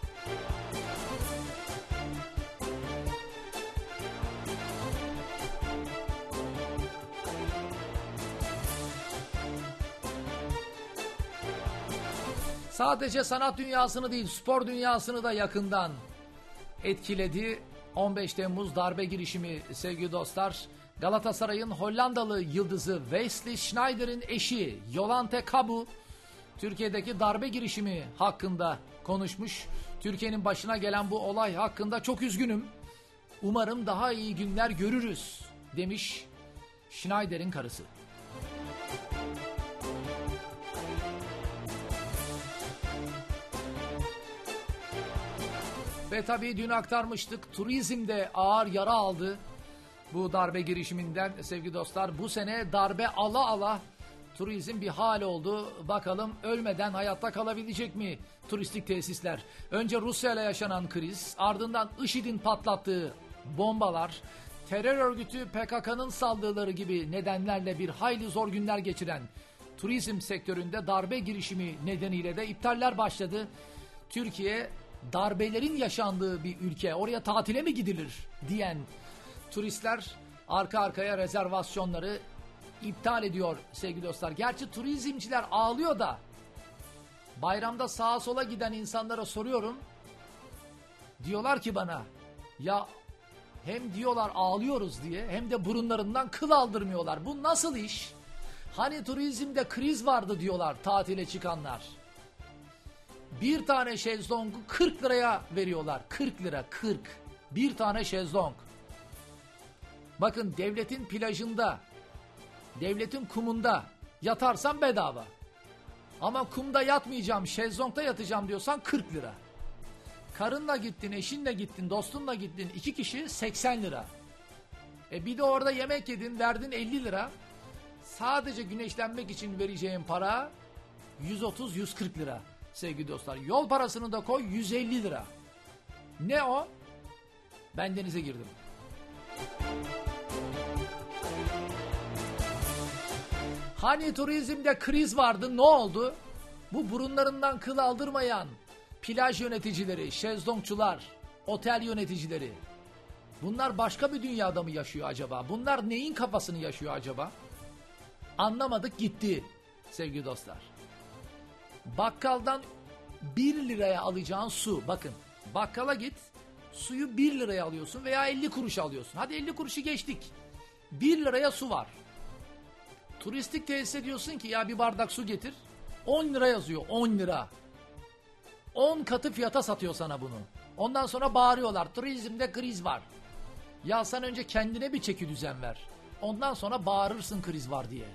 Sadece sanat dünyasını değil, spor dünyasını da yakından etkiledi. on beş Temmuz darbe girişimi sevgili dostlar. Galatasaray'ın Hollandalı yıldızı Wesley Sneijder'in eşi Jolante Kabu Türkiye'deki darbe girişimi hakkında konuşmuş. Türkiye'nin başına gelen bu olay hakkında çok üzgünüm. Umarım daha iyi günler görürüz demiş Sneijder'in karısı. Ve tabii dün aktarmıştık, turizm de ağır yara aldı bu darbe girişiminden sevgili dostlar. Bu sene darbe ala ala turizm bir hal oldu. Bakalım ölmeden hayatta kalabilecek mi turistik tesisler? Önce Rusya ile yaşanan kriz, ardından IŞİD'in patlattığı bombalar, terör örgütü P K K'nın saldırıları gibi nedenlerle bir hayli zor günler geçiren turizm sektöründe darbe girişimi nedeniyle de iptaller başladı. Türkiye darbelerin yaşandığı bir ülke, oraya tatile mi gidilir diyen turistler arka arkaya rezervasyonları iptal ediyor sevgili dostlar. Gerçi turizmciler ağlıyor da bayramda sağa sola giden insanlara soruyorum. Diyorlar ki bana, ya hem diyorlar ağlıyoruz diye hem de burunlarından kıl aldırmıyorlar. Bu nasıl iş? Hani turizmde kriz vardı diyorlar tatile çıkanlar. Bir tane şezlongu kırk liraya veriyorlar. kırk lira, kırk. Bir tane şezlong. Bakın, devletin plajında, devletin kumunda yatarsan bedava. Ama kumda yatmayacağım, şezlongda yatacağım diyorsan kırk lira. Karınla gittin, eşinle gittin, dostunla gittin, iki kişi seksen lira. E bir de orada yemek yedin, verdin elli lira. Sadece güneşlenmek için vereceğin para yüz otuz yüz kırk lira sevgili dostlar. Yol parasını da koy yüz elli lira. Ne o? Ben denize girdim. Hani turizmde kriz vardı, ne oldu? Bu burunlarından kıl aldırmayan plaj yöneticileri, şezlongçular, otel yöneticileri. Bunlar başka bir dünyada mı yaşıyor acaba? Bunlar neyin kafasını yaşıyor acaba? Anlamadık gitti sevgili dostlar. Bakkaldan bir liraya alacağın su, bakın bakkala git, suyu bir liraya alıyorsun veya elli kuruş alıyorsun. Hadi elli kuruşu geçtik. bir liraya su var. Turistik tesise diyorsun ki ya bir bardak su getir. on lira yazıyor, on lira. on katı fiyata satıyor sana bunu. Ondan sonra bağırıyorlar, turizmde kriz var. Ya sen önce kendine bir çeki düzen ver. Ondan sonra bağırırsın kriz var diye.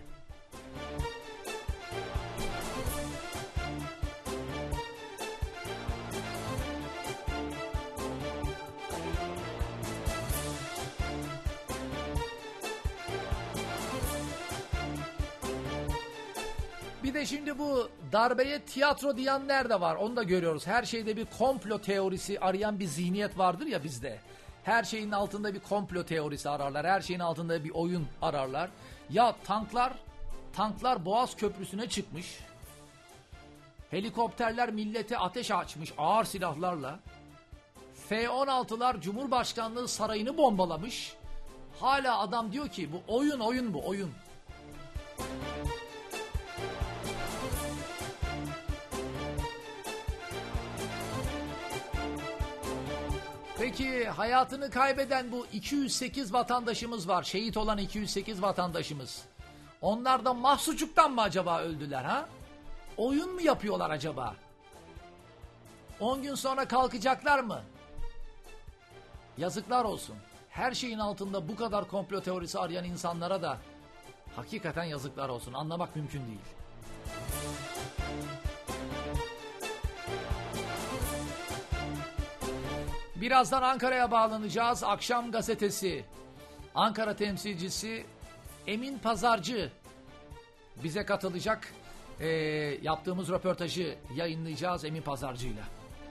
Bir de şimdi bu darbeye tiyatro diyenler de var. Onu da görüyoruz. Her şeyde bir komplo teorisi arayan bir zihniyet vardır ya bizde. Her şeyin altında bir komplo teorisi ararlar. Her şeyin altında bir oyun ararlar. Ya tanklar, tanklar Boğaz Köprüsü'ne çıkmış. Helikopterler millete ateş açmış ağır silahlarla. F on altılar Cumhurbaşkanlığı sarayını bombalamış. Hala adam diyor ki bu oyun oyun bu oyun. Peki hayatını kaybeden bu iki yüz sekiz vatandaşımız var. Şehit olan iki yüz sekiz vatandaşımız. Onlar da mahsuçluktan mı acaba öldüler ha? Oyun mu yapıyorlar acaba? on gün sonra kalkacaklar mı? Yazıklar olsun. Her şeyin altında bu kadar komplo teorisi arayan insanlara da hakikaten yazıklar olsun. Anlamak mümkün değil. Birazdan Ankara'ya bağlanacağız. Akşam gazetesi. Ankara temsilcisi Emin Pazarcı bize katılacak. Ee, yaptığımız röportajı yayınlayacağız Emin Pazarcı'yla.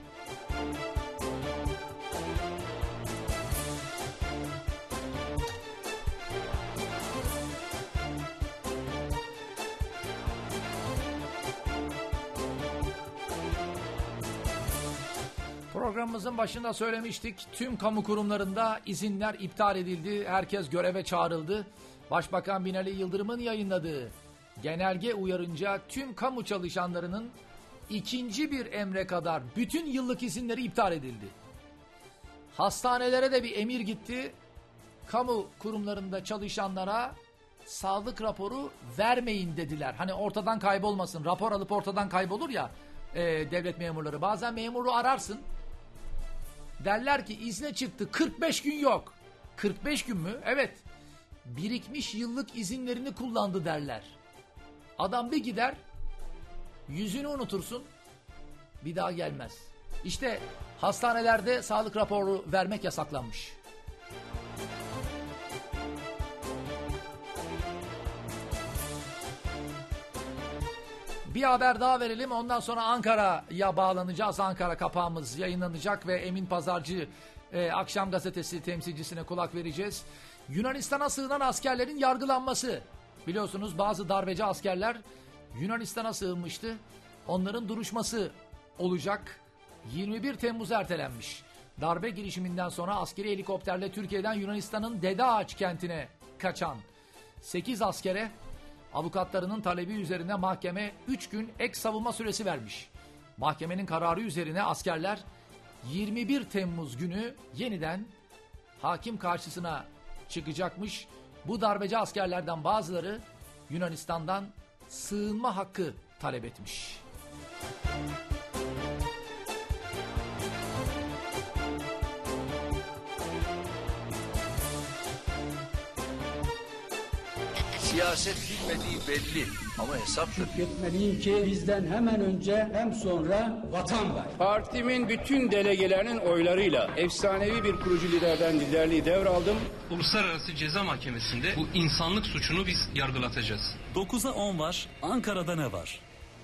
Programımızın başında söylemiştik. Tüm kamu kurumlarında izinler iptal edildi. Herkes göreve çağrıldı. Başbakan Binali Yıldırım'ın yayınladığı genelge uyarınca tüm kamu çalışanlarının ikinci bir emre kadar bütün yıllık izinleri iptal edildi. Hastanelere de bir emir gitti. Kamu kurumlarında çalışanlara sağlık raporu vermeyin dediler. Hani ortadan kaybolmasın. Rapor alıp ortadan kaybolur ya e, devlet memurları. Bazen memuru ararsın. Derler ki izne çıktı kırk beş gün yok. kırk beş gün mü? Evet. Birikmiş yıllık izinlerini kullandı derler. Adam bir gider, yüzünü unutursun, bir daha gelmez. İşte hastanelerde sağlık raporu vermek yasaklanmış. Bir haber daha verelim. Ondan sonra Ankara'ya bağlanacağız. Ankara kapağımız yayınlanacak ve Emin Pazarcı e, Akşam Gazetesi temsilcisine kulak vereceğiz. Yunanistan'a sığınan askerlerin yargılanması. Biliyorsunuz bazı darbeci askerler Yunanistan'a sığınmıştı. Onların duruşması olacak. yirmi bir Temmuz'a ertelenmiş. Darbe girişiminden sonra askeri helikopterle Türkiye'den Yunanistan'ın Dede Ağaç kentine kaçan sekiz askere avukatlarının talebi üzerine mahkeme üç gün ek savunma süresi vermiş. Mahkemenin kararı üzerine askerler yirmi bir Temmuz günü yeniden hakim karşısına çıkacakmış. Bu darbeci askerlerden bazıları Yunanistan'dan sığınma hakkı talep etmiş. Siyaset bilmediği belli ama hesap Şükretmeliyim ki bizden hemen önce hem sonra vatan var. Partimin bütün delegelerinin oylarıyla efsanevi bir kurucu liderden liderliği devraldım. Uluslararası Ceza Mahkemesi'nde bu insanlık suçunu biz yargılatacağız. dokuza on var. Ankara'da ne var?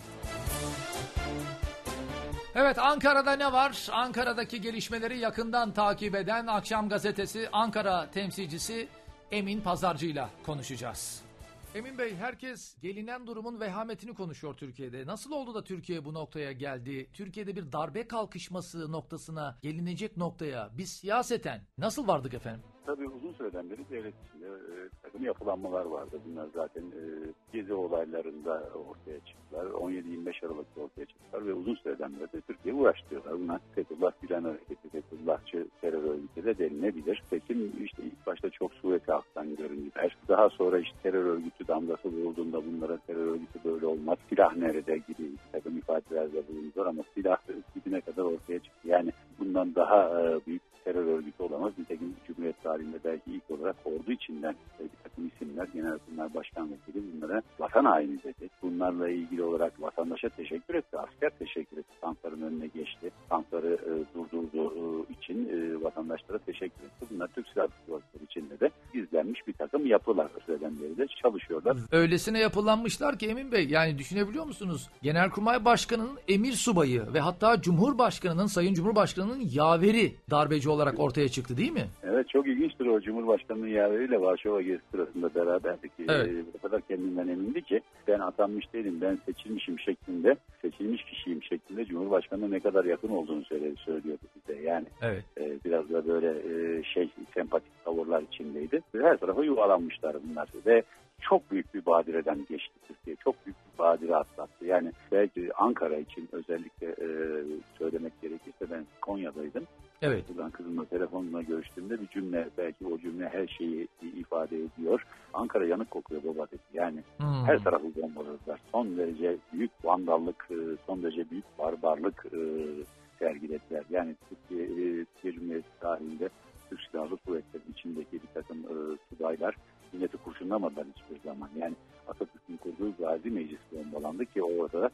Evet, Ankara'da ne var? Ankara'daki gelişmeleri yakından takip eden Akşam Gazetesi Ankara temsilcisi Emin Pazarcı'yla konuşacağız. Emin Bey, herkes gelinen durumun vehametini konuşuyor Türkiye'de. Nasıl oldu da Türkiye bu noktaya geldi? Türkiye'de bir darbe kalkışması noktasına, gelinecek noktaya biz siyaseten nasıl vardık efendim? Tabii uzun süreden beri devlet içinde e, takım yapılanmalar vardı. Bunlar zaten e, Gezi olaylarında ortaya çıktılar. on yedi yirmi beş Aralık'ta ortaya çıktılar ve uzun süreden beri de Türkiye uğraştırıyorlar. Bunlar Fethullah Gülen Hareketi, Fethullahçı terör örgütü de denilebilir. Peki işte ilk başta çok sureti halktan göründüler. Daha sonra işte terör örgütü damgası vurulduğunda bunlara terör örgütü böyle olmaz. Silah nerede gibi bir takım ifadelerde bulundular ama silah dibine kadar ortaya çıktı. Yani bundan daha e, büyük terör örgütü olamaz. Nitekim Cumhuriyet tarihinde belki ilk olarak ordu içinden bir takım isimler, Genelkurmay Başkan Vekili bunlara vatan haini dedi. Bunlarla ilgili olarak vatandaşa teşekkür etti, asker teşekkür etti. Tankların önüne geçti. Tankları e, durdurduğu e, için e, vatandaşlara teşekkür etti. Bunlar Türk Silahlı Kuvvetleri içinde de gizlenmiş bir takım yapılar. Özelden beri de çalışıyorlar. Öylesine yapılanmışlar ki Emin Bey, yani düşünebiliyor musunuz? Genelkurmay Başkanı'nın emir subayı ve hatta Cumhurbaşkanı'nın, Sayın Cumhurbaşkanı'nın yaveri darbeci olarak ortaya çıktı değil mi? Evet, çok ilginçtir o. Cumhurbaşkanı'nın yaveriyle Varşova gezisi sırasında beraberdik. Evet. Ee, o kadar kendinden emindi ki ben atanmış değilim, ben seçilmişim şeklinde, seçilmiş kişiyim şeklinde Cumhurbaşkanı'na ne kadar yakın olduğunu söyledi, söylüyordu bize. Yani evet. e, biraz da böyle e, şey sempatik tavırlar içindeydi. Her tarafa yuvalanmışlar bunlar ve çok büyük bir badireden geçti Türkiye. Çok büyük bir badire atlattı. Yani belki Ankara için özellikle e, söylemek gerekirse ben Konya'daydım. Evet. Buradan kızımla telefonla görüştüğümde bir cümle, belki o cümle her şeyi ifade ediyor. Ankara yanık kokuyor baba dedi. Yani hmm. her tarafı bombaladılar. Son derece büyük vandallık, son derece büyük barbarlık e, sergilediler. Yani Türkiye, e, Türkiye Cumhuriyeti tarihinde Türk Silahlı Kuvvetleri içindeki bir takım e, subaylar milleti kurşunlamadılar hiçbir zaman. Yani Atatürk'ün kurduğu Gazi Meclis bombalandı ki orada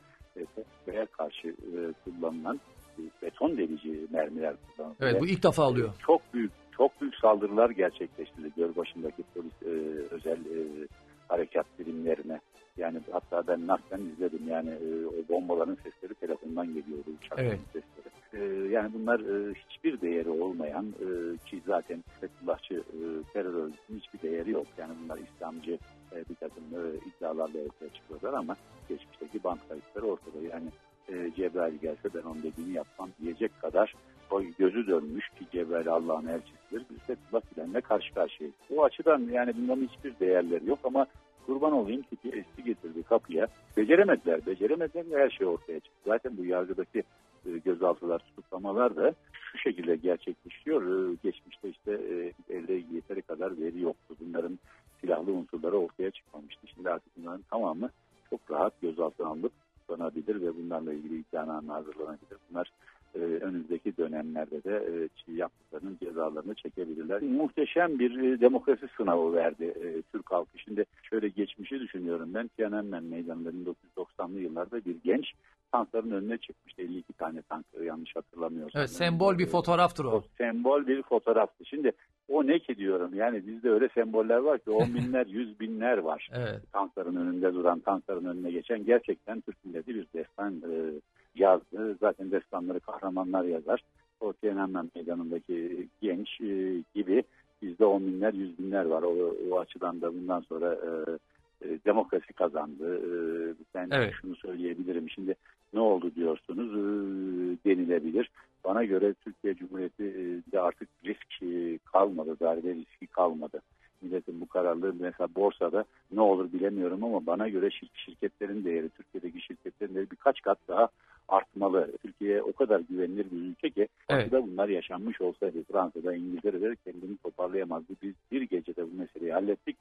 e, karşı e, kullanılan e, beton delici mermiler kullanıldı. Evet, bu ilk defa oluyor. Çok büyük çok büyük saldırılar gerçekleştirildi Gölbaşı'ndaki polis e, özel e, harekat birimlerine. Yani hatta ben naklen izledim. Yani e, o bombaların sesleri telefondan geliyordu, uçakların evet. sesleri. E, yani bunlar e, hiçbir değeri olmayan e, ki zaten Fethullahçı e, terör örgütünün hiçbir değeri yok. Yani bunlar İslamcı e, bir takım e, iddialarla ortaya çıkıyorlar ama geçmişteki band kayıtları ortada. Yani e, Cebrail gelse ben onun dediğini yapmam diyecek kadar o gözü dönmüş ki Cebrail Allah'ın elçisidir. Biz Fethullah Gülen'le karşı karşıyayız. O açıdan yani bunların hiçbir değerleri yok ama kurban olayım ki eski getirdi kapıya. Beceremediler, beceremediler ve her şey ortaya çıktı. Zaten bu yargıdaki e, gözaltılar, tutuklamalar da şu şekilde gerçekleşiyor. E, geçmişte işte e, elde yeteri kadar veri yoktu. Bunların silahlı unsurları ortaya çıkmamıştı. Şimdi artık bunların tamamı çok rahat gözaltına alınıp tutanabilir ve bunlarla ilgili iddianame hazırlanabilir. Bunlar e, önümüzdeki dönemlerde de e, yaptıklarının cezalarını çekebilirler. Muhteşem bir e, demokrasi sınavı verdi e, Türk halkı. Şimdi şöyle geçmişi düşünüyorum ben. Tiananmen Meydanı'nda bin dokuz yüz doksanlı yıllarda bir genç tankların önüne çıkmıştı. elli iki tane tank yanlış hatırlamıyorsam. Evet, sembol bir fotoğraftır o. o. Sembol bir fotoğraftı. Şimdi o ne ki diyorum, yani bizde öyle semboller var ki on binler, yüz binler var. Evet. Tankların önünde duran, tankların önüne geçen gerçekten Türk milleti bir destan e, yazdı. Zaten destanları kahramanlar yazar. O Tiananmen Meydanı'ndaki genç e, gibi bizde on binler, yüz binler var. O, o açıdan da bundan sonra e, e, demokrasi kazandı. E, ben evet. şunu söyleyebilirim. Şimdi ne oldu diyorsunuz e, denilebilir. Bana göre Türkiye Cumhuriyeti'de artık risk e, kalmadı, darbe riski kalmadı. Milletin bu kararlılığı mesela borsada ne olur bilemiyorum ama bana göre şir- şirketlerin değeri, Türkiye'deki şirketlerin değeri birkaç kat daha artmalı. Türkiye o kadar güvenilir bir ülke ki evet. Batı'da bunlar yaşanmış olsaydı Fransa'da, İngiltere'de kendini toparlayamazdı. Biz bir gecede bu meseleyi hallettik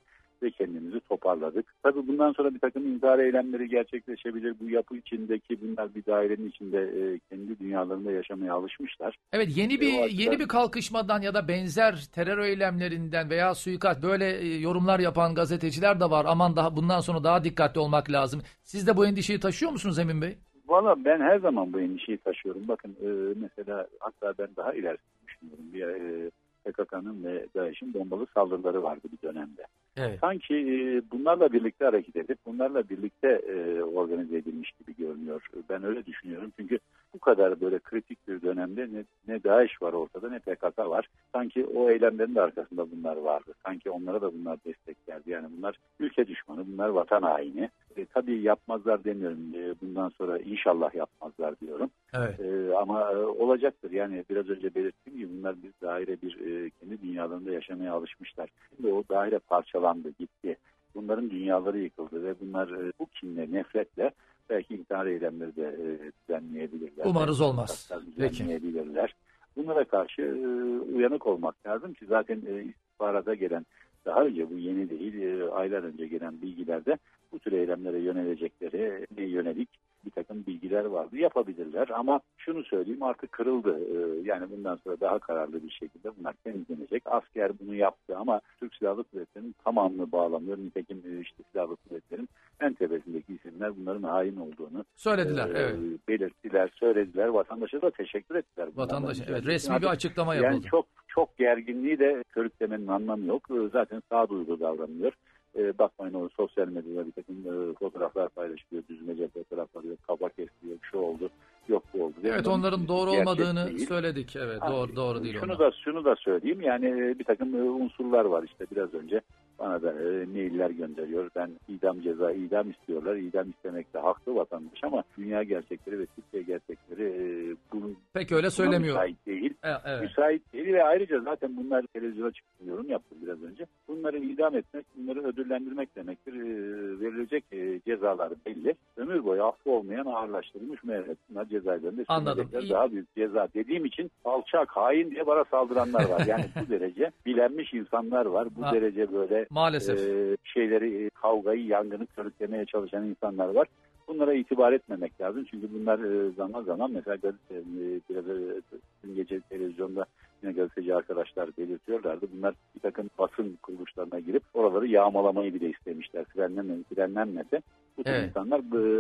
ve kendimizi toparladık. Tabii bundan sonra bir takım intihar eylemleri gerçekleşebilir. Bu yapı içindeki bunlar bir dairenin içinde e, kendi dünyalarında yaşamaya alışmışlar. Evet, yeni bir E, açıdan... yeni bir kalkışmadan ya da benzer terör eylemlerinden veya suikast böyle e, yorumlar yapan gazeteciler de var. Aman daha bundan sonra daha dikkatli olmak lazım. Siz de bu endişeyi taşıyor musunuz Emin Bey? Valla ben her zaman bu endişeyi taşıyorum. Bakın e, mesela hatta ben daha ileri düşünüyorum. Bir e, P K K'nın ve DAEŞ'in bombalı saldırıları vardı bir dönemde. Evet. Sanki e, bunlarla birlikte hareket edip bunlarla birlikte e, organize edilmiş gibi görünüyor. Ben öyle düşünüyorum. Çünkü bu kadar böyle kritik bir dönemde ne, ne DAEŞ var ortada ne P K K var. Sanki o eylemlerin de arkasında bunlar vardı. Sanki onlara da bunlar desteklerdi. Yani bunlar ülke düşmanı, bunlar vatan haini. E, tabii yapmazlar demiyorum. E, bundan sonra inşallah yapmazlar diyorum. Evet. E, ama e, olacaktır. Yani biraz önce belirttiğim gibi bunlar bir daire bir e, kendi dünyalarında yaşamaya alışmışlar. Şimdi o daire parçalandı, gitti. Bunların dünyaları yıkıldı ve bunlar e, bu kinle, nefretle belki intihar eylemleri de e, düzenleyebilirler. Umarız olmaz. Düzenleyebilirler. Bunlara karşı e, uyanık olmak lazım ki zaten e, istihbarata gelen, daha önce bu yeni değil, e, aylar önce gelen bilgilerde bu tür eylemlere yönelecekleri e, yönelik bir takım bilgiler vardı. Yapabilirler ama şunu söyleyeyim, artık kırıldı. Ee, yani bundan sonra daha kararlı bir şekilde bunlar temizlenecek. Asker bunu yaptı ama Türk Silahlı Kuvvetleri'nin tamamını bağlamıyor. Nitekim işte Silahlı Kuvvetleri'nin en tepesindeki isimler bunların hain olduğunu söylediler. E, evet. belirttiler, söylediler. Vatandaşa da teşekkür ettiler. Vatandaş, evet, resmi bir açıklama yapıldı. Yani çok çok gerginliği de körüklemenin anlamı yok. Zaten sağduyulu davranıyor. E, bakmayın o sosyal medyada bir takım e, fotoğraflar paylaşılıyor. Düzmece fotoğraflar yok. Kaba kesiliyor. Şu oldu. Yok bu oldu. Evet, yani onların doğru olmadığını değil. söyledik. Evet, ha, doğru doğru değil şunu onlar. da şunu da söyleyeyim. Yani e, bir takım e, unsurlar var işte biraz önce. Bana da e, mailler gönderiyor. Ben idam ceza, idam istiyorlar. İdam istemekte haklı vatandaş ama dünya gerçekleri ve Türkiye gerçekleri e, bunun pek öyle söylemiyor. Müsait değil. Evet, evet. Müsait değil ve ayrıca zaten bunlar televizyona çıktı, yorum yaptım biraz önce. Bunları idam etmek, bunları ödüllendirmek demektir. E, verilecek e, cezalar belli. Ömür boyu affı olmayan ağırlaştırılmış müebbet. Bunlar cezaevlerinde Anladım. daha büyük ceza dediğim için alçak, hain diye bana saldıranlar var. Yani bu derece bilenmiş insanlar var. Bu ha. derece böyle Maalesef. E, şeyleri, kavgayı, yangını körüklemeye çalışan insanlar var. Bunlara itibar etmemek lazım. Çünkü bunlar e, zaman zaman mesela gazete, e, biraz e, dün gece televizyonda yine gazeteci arkadaşlar belirtiyorlardı. Bunlar bir takım basın kuruluşlarına girip oraları yağmalamayı bile istemişler. Frenlenmedi, frenlenmedi. Bu tür evet. insanlar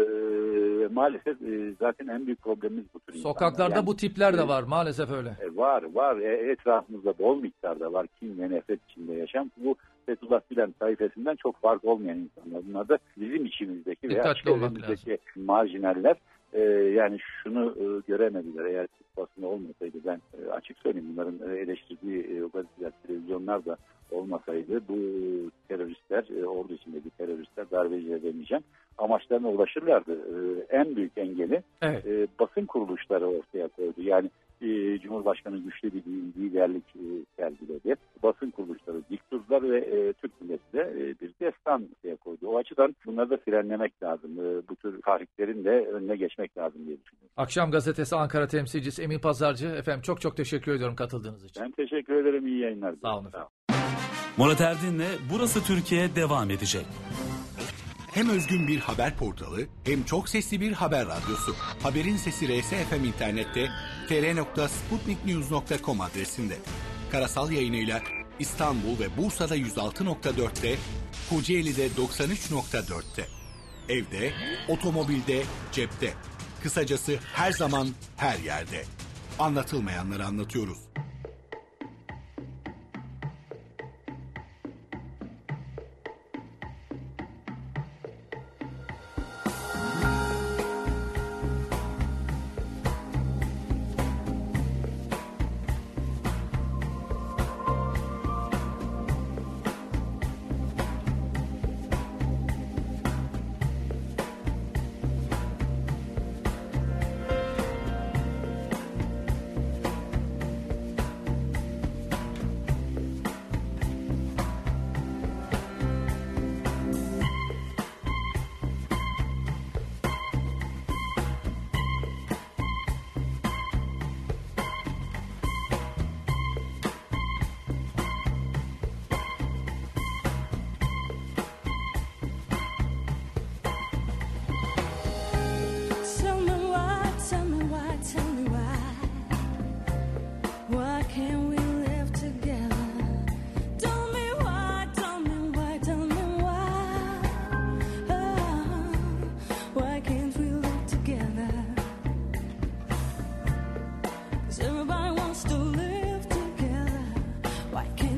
e, maalesef e, zaten en büyük problemimiz bu tür Sokaklarda insanlar. Yani, bu tipler de e, var maalesef öyle. E, var var. E, etrafımızda bol miktarda var. Kin ve nefret içinde yaşam. Bu Fethullah Gülen sayfasından çok fark olmayan insanlar. Bunlar da bizim içimizdeki veya çevremizdeki marjinaller. Ee, yani şunu e, göremediler. Eğer basında olmasaydı ben e, açık söyleyeyim bunların e, eleştirdiği e, gazeteler, televizyonlar da olmasaydı bu teröristler, e, ordu içindeki teröristler, darbeciler demeyeceğim, amaçlarına ulaşırlardı. E, en büyük engeli evet. e, basın kuruluşları ortaya koydu. Yani e, Cumhurbaşkanı güçlü bir liderlik e, sergiledi. Basın kuruluşları dik durdular ve e, Türk milleti de e, bir destan ortaya koydu. O açıdan bunları da frenlemek lazım. E, bu tür tahriklerin de önüne geçmek lazım diye düşünüyorum. Akşam Gazetesi Ankara temsilcisi Emin Pazarcı. Efendim çok çok teşekkür ediyorum katıldığınız için. Ben teşekkür ederim. İyi yayınlar. Sağ olun efendim. Murat Erdin'le Burası Türkiye devam edecek. Hem özgün bir haber portalı hem çok sesli bir haber radyosu. Haberin Sesi R S F M internette t r nokta sputnik news nokta com adresinde. Karasal yayınıyla İstanbul ve Bursa'da yüz altı nokta dörtte, Kocaeli'de doksan üç nokta dörtte. Evde, otomobilde, cepte. Kısacası her zaman her yerde. Anlatılmayanları anlatıyoruz.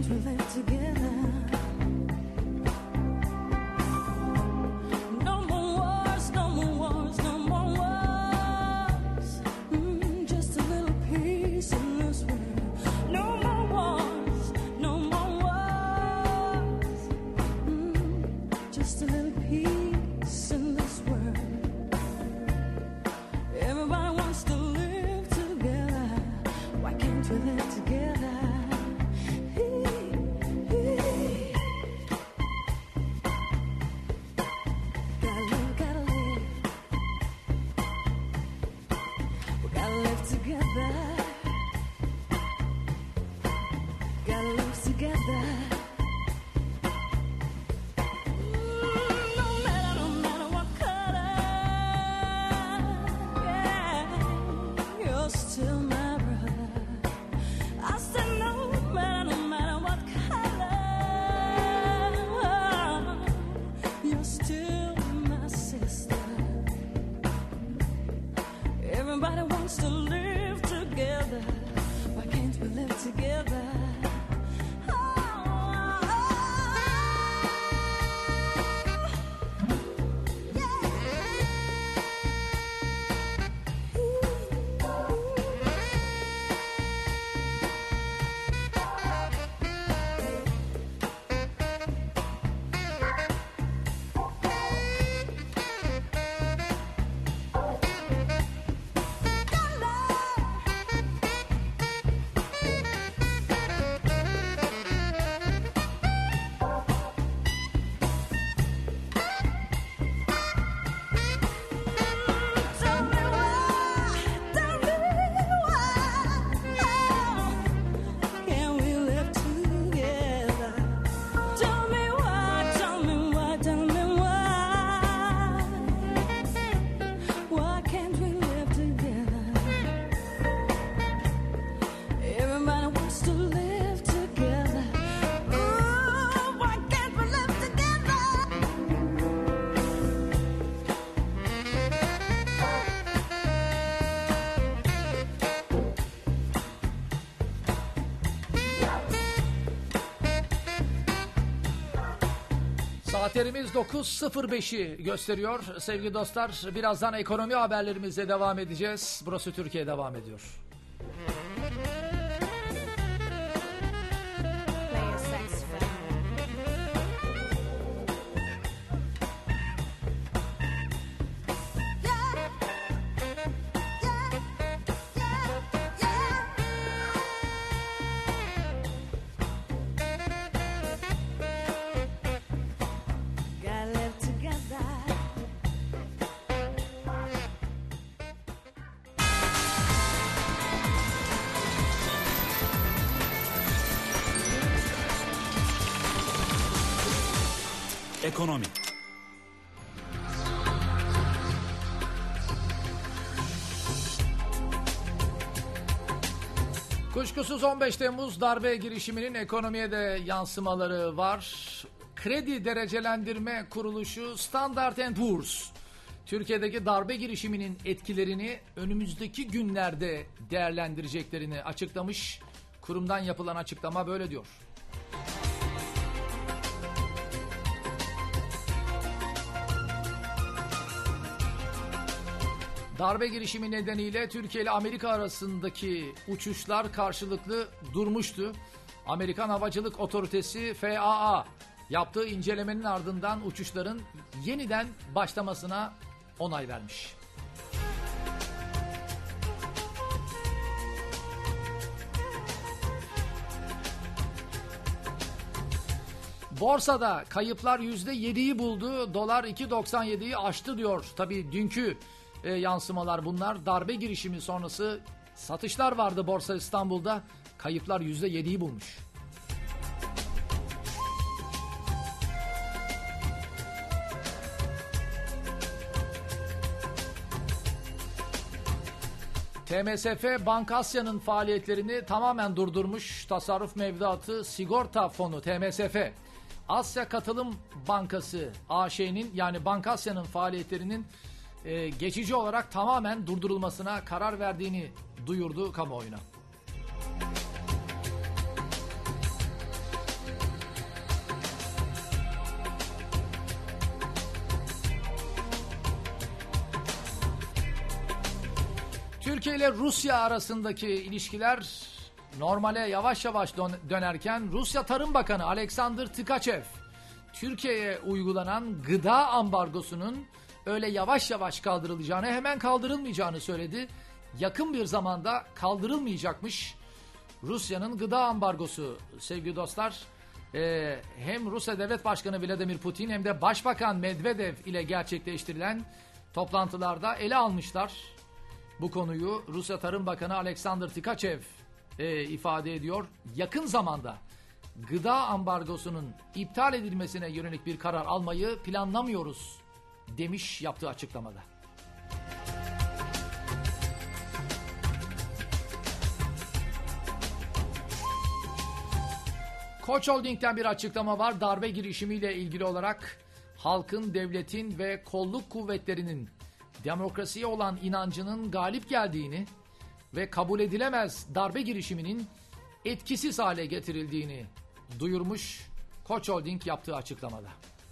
can't we live together? No more wars, no more wars, no more wars. Mm, just a little peace in this world. No more wars, no more wars. Mm, just a little peace in this world. Everybody wants to live together. Why can't we live together? Gotta live, gotta live. We gotta live together. Gotta live together. Mm, no matter, no matter what color, yeah, you're still my brother. I said no matter, no matter what color, you're still my sister. Everybody wants to live together. Why can't we live together? Tell me why, tell me why, can we live together? Tell me why, tell me why, tell me why, why can't we live together? Everybody wants to live together. Ooh, why can't we live together? Saatlerimiz dokuz sıfır beşi gösteriyor. Sevgili dostlar, birazdan ekonomi haberlerimizle devam edeceğiz. Burası Türkiye devam ediyor. Play a saxophone. Gotta live together. Ekonomi. Kuşkusuz on beş Temmuz darbe girişiminin ekonomiye de yansımaları var. Kredi Derecelendirme Kuruluşu Standard and Poor's, Türkiye'deki darbe girişiminin etkilerini önümüzdeki günlerde değerlendireceklerini açıklamış. Kurumdan yapılan açıklama böyle diyor. Darbe girişimi nedeniyle Türkiye ile Amerika arasındaki uçuşlar karşılıklı durmuştu. Amerikan Havacılık Otoritesi F A A yaptığı incelemenin ardından uçuşların yeniden başlamasına onay vermiş. Borsada kayıplar yüzde yediyi buldu. Dolar iki doksan yediyi aştı diyor. Tabii dünkü e, yansımalar bunlar. Darbe girişimi sonrası satışlar vardı Borsa İstanbul'da. Kayıplar yüzde yediyi bulmuş. T M S F Bankasya'nın faaliyetlerini tamamen durdurmuş. Tasarruf Mevduatı Sigorta Fonu T M S F, Asya Katılım Bankası A Ş'nin yani Bankasya'nın faaliyetlerinin e, geçici olarak tamamen durdurulmasına karar verdiğini duyurdu kamuoyuna. Türkiye ile Rusya arasındaki ilişkiler normale yavaş yavaş dönerken Rusya Tarım Bakanı Alexander Tıkaçev Türkiye'ye uygulanan gıda ambargosunun öyle yavaş yavaş kaldırılacağını, hemen kaldırılmayacağını söyledi. Yakın bir zamanda kaldırılmayacakmış Rusya'nın gıda ambargosu sevgili dostlar. Ee, hem Rusya Devlet Başkanı Vladimir Putin hem de Başbakan Medvedev ile gerçekleştirilen toplantılarda ele almışlar. Bu konuyu Rusya Tarım Bakanı Alexander Tıkaçev e, ifade ediyor. Yakın zamanda gıda ambargosunun iptal edilmesine yönelik bir karar almayı planlamıyoruz demiş yaptığı açıklamada. Koç Holding'den bir açıklama var. Darbe girişimiyle ilgili olarak halkın, devletin ve kolluk kuvvetlerinin demokrasiye olan inancının galip geldiğini ve kabul edilemez darbe girişiminin etkisiz hale getirildiğini duyurmuş Koç Holding yaptığı açıklamada.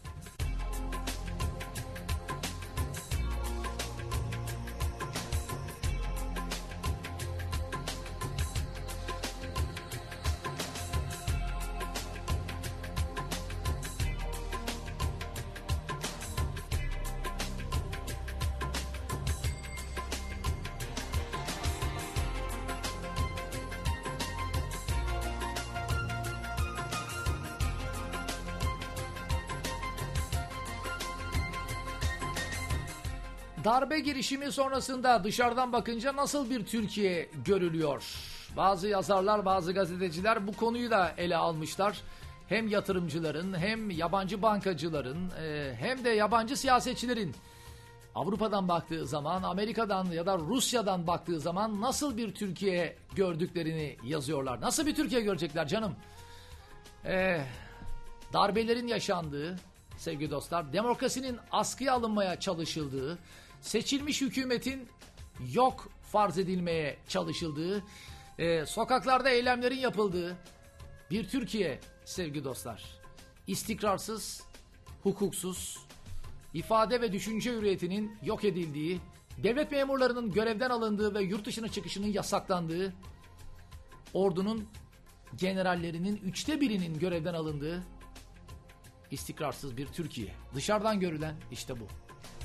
Darbe girişimi sonrasında dışarıdan bakınca nasıl bir Türkiye görülüyor? Bazı yazarlar, bazı gazeteciler bu konuyu da ele almışlar. Hem yatırımcıların, hem yabancı bankacıların, hem de yabancı siyasetçilerin Avrupa'dan baktığı zaman, Amerika'dan ya da Rusya'dan baktığı zaman nasıl bir Türkiye gördüklerini yazıyorlar. Nasıl bir Türkiye görecekler canım? Ee, darbelerin yaşandığı, sevgili dostlar, demokrasinin askıya alınmaya çalışıldığı, seçilmiş hükümetin yok farz edilmeye çalışıldığı, e, sokaklarda eylemlerin yapıldığı bir Türkiye sevgili dostlar. İstikrarsız, hukuksuz, ifade ve düşünce hürriyetinin yok edildiği, devlet memurlarının görevden alındığı ve yurt dışına çıkışının yasaklandığı, ordunun generallerinin üçte birinin görevden alındığı istikrarsız bir Türkiye. Dışarıdan görülen işte bu.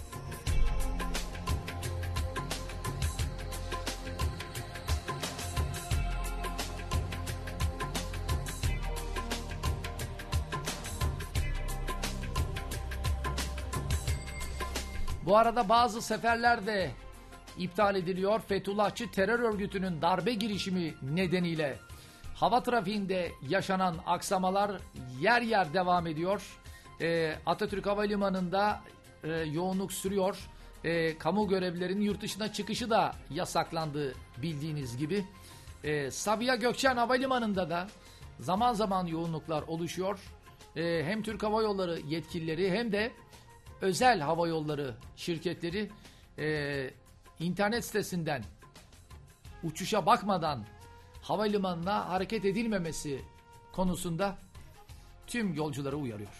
Bu arada bazı seferler de iptal ediliyor. Fethullahçı terör örgütünün darbe girişimi nedeniyle hava trafiğinde yaşanan aksamalar yer yer devam ediyor. Ee, Atatürk Havalimanı'nda e, yoğunluk sürüyor. E, kamu görevlilerinin yurt dışına çıkışı da yasaklandı bildiğiniz gibi. E, Sabiha Gökçen Havalimanı'nda da zaman zaman yoğunluklar oluşuyor. E, hem Türk Hava Yolları yetkilileri hem de özel hava yolları şirketleri e, internet sitesinden uçuşa bakmadan havalimanına hareket edilmemesi konusunda tüm yolcuları uyarıyor.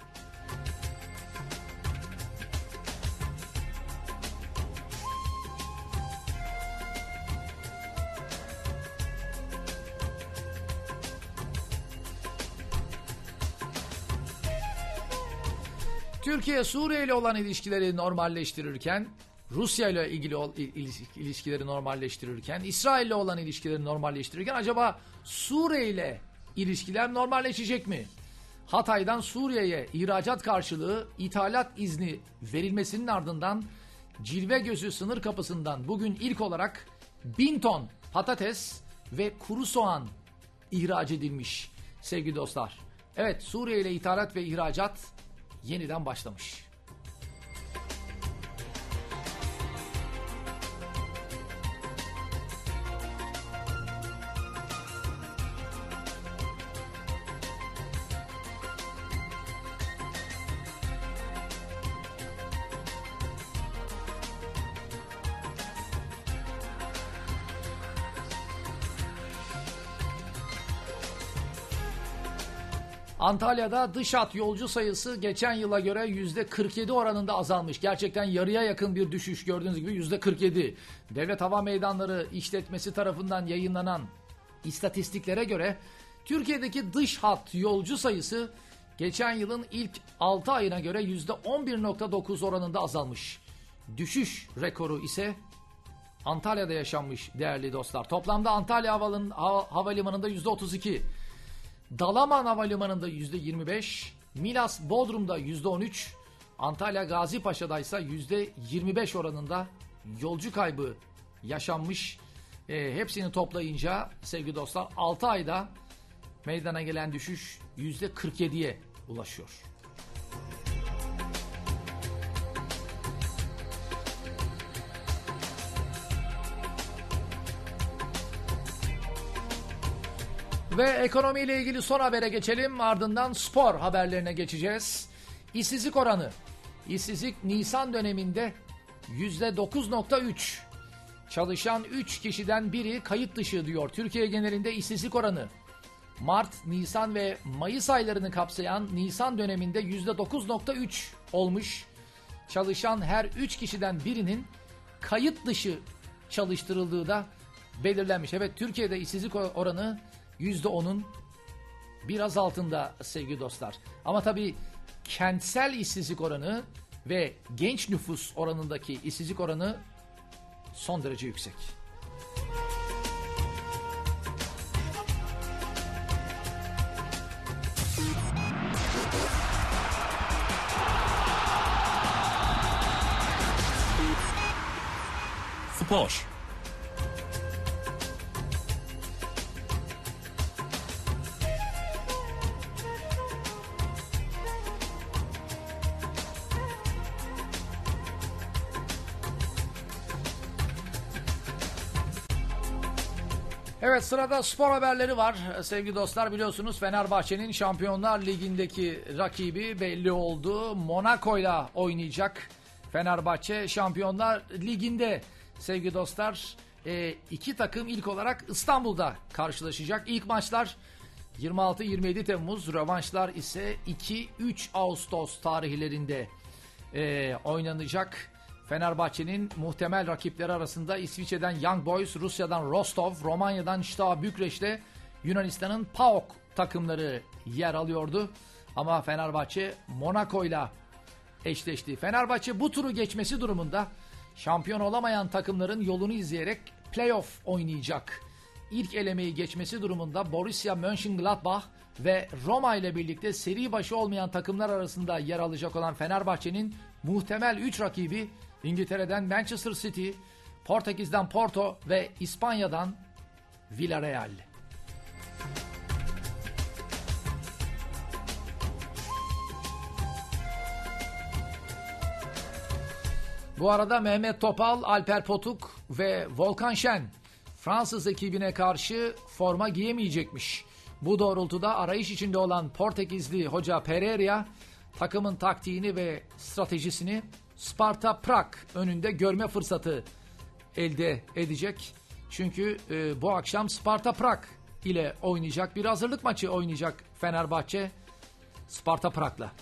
Türkiye Suriye ile olan ilişkileri normalleştirirken, Rusya ile ilgili ilişkileri normalleştirirken, İsrail ile olan ilişkileri normalleştirirken acaba Suriye ile ilişkiler normalleşecek mi? Hatay'dan Suriye'ye ihracat karşılığı ithalat izni verilmesinin ardından Cilvegözü sınır kapısından bugün ilk olarak bin ton patates ve kuru soğan ihraç edilmiş sevgili dostlar. Evet, Suriye ile ithalat ve ihracat yeniden başlamış. Antalya'da dış hat yolcu sayısı geçen yıla göre yüzde kırk yedi oranında azalmış. Gerçekten yarıya yakın bir düşüş, gördüğünüz gibi yüzde kırk yedi. Devlet Hava Meydanları İşletmesi tarafından yayınlanan istatistiklere göre Türkiye'deki dış hat yolcu sayısı geçen yılın ilk altı ayına göre yüzde on bir virgül dokuz oranında azalmış. Düşüş rekoru ise Antalya'da yaşanmış değerli dostlar. Toplamda Antalya Havalın, Hava, Havalimanı'nda yüzde otuz iki, Dalaman Havalimanı'nda yüzde yirmi beş, Milas Bodrum'da yüzde on üç, Antalya Gazipaşa'da ise yüzde yirmi beş oranında yolcu kaybı yaşanmış. E, hepsini toplayınca sevgili dostlar altı ayda meydana gelen düşüş yüzde kırk yediye ulaşıyor. Ve ekonomiyle ilgili son habere geçelim. Ardından spor haberlerine geçeceğiz. İşsizlik oranı. İşsizlik Nisan döneminde yüzde dokuz virgül üç. Çalışan üç kişiden biri kayıt dışı diyor. Türkiye genelinde işsizlik oranı Mart, Nisan ve Mayıs aylarını kapsayan Nisan döneminde yüzde dokuz virgül üç olmuş. Çalışan her üç kişiden birinin kayıt dışı çalıştırıldığı da belirlenmiş. Evet, Türkiye'de işsizlik oranı yüzde onun biraz altında sevgili dostlar. Ama tabii kentsel işsizlik oranı ve genç nüfus oranındaki işsizlik oranı son derece yüksek. Spor. Evet, sırada spor haberleri var sevgili dostlar. Biliyorsunuz Fenerbahçe'nin Şampiyonlar Ligi'ndeki rakibi belli oldu. Monaco'yla oynayacak Fenerbahçe Şampiyonlar Ligi'nde sevgili dostlar. E, iki takım ilk olarak İstanbul'da karşılaşacak. İlk maçlar yirmi altı yirmi yedi Temmuz, rövanşlar ise iki üç Ağustos tarihlerinde e, oynanacak. Fenerbahçe'nin muhtemel rakipleri arasında İsviçre'den Young Boys, Rusya'dan Rostov, Romanya'dan Steaua Bükreş'te Yunanistan'ın PAOK takımları yer alıyordu. Ama Fenerbahçe Monaco'yla eşleşti. Fenerbahçe bu turu geçmesi durumunda şampiyon olamayan takımların yolunu izleyerek playoff oynayacak. İlk elemeyi geçmesi durumunda Borussia Mönchengladbach ve Roma ile birlikte seri başı olmayan takımlar arasında yer alacak olan Fenerbahçe'nin muhtemel üç rakibi İngiltere'den Manchester City, Portekiz'den Porto ve İspanya'dan Villarreal. Bu arada Mehmet Topal, Alper Potuk ve Volkan Şen Fransız ekibine karşı forma giyemeyecekmiş. Bu doğrultuda arayış içinde olan Portekizli hoca Pereira takımın taktiğini ve stratejisini Sparta Prag önünde görme fırsatı elde edecek. Çünkü e, bu akşam Sparta Prag ile oynayacak, bir hazırlık maçı oynayacak Fenerbahçe Sparta Prag'la.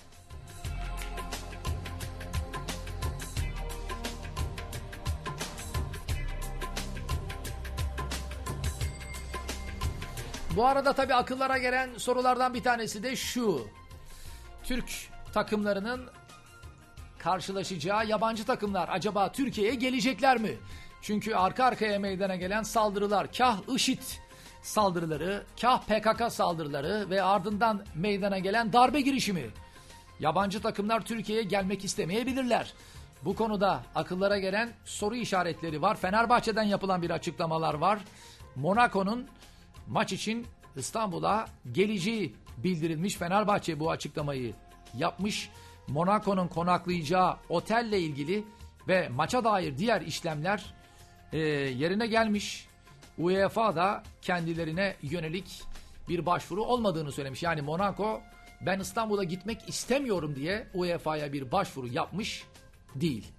Bu arada tabii akıllara gelen sorulardan bir tanesi de şu: Türk takımlarının karşılaşacağı yabancı takımlar acaba Türkiye'ye gelecekler mi? Çünkü arka arkaya meydana gelen saldırılar, kah IŞİD saldırıları, kah P K K saldırıları ve ardından meydana gelen darbe girişimi. Yabancı takımlar Türkiye'ye gelmek istemeyebilirler. Bu konuda akıllara gelen soru işaretleri var. Fenerbahçe'den yapılan bir açıklamalar var. Monaco'nun maç için İstanbul'a geleceği bildirilmiş. Fenerbahçe bu açıklamayı yapmış. Monaco'nun konaklayacağı otelle ilgili ve maça dair diğer işlemler e, yerine gelmiş. UEFA da kendilerine yönelik bir başvuru olmadığını söylemiş. Yani Monaco ben İstanbul'a gitmek istemiyorum diye U E F A'ya bir başvuru yapmış değil.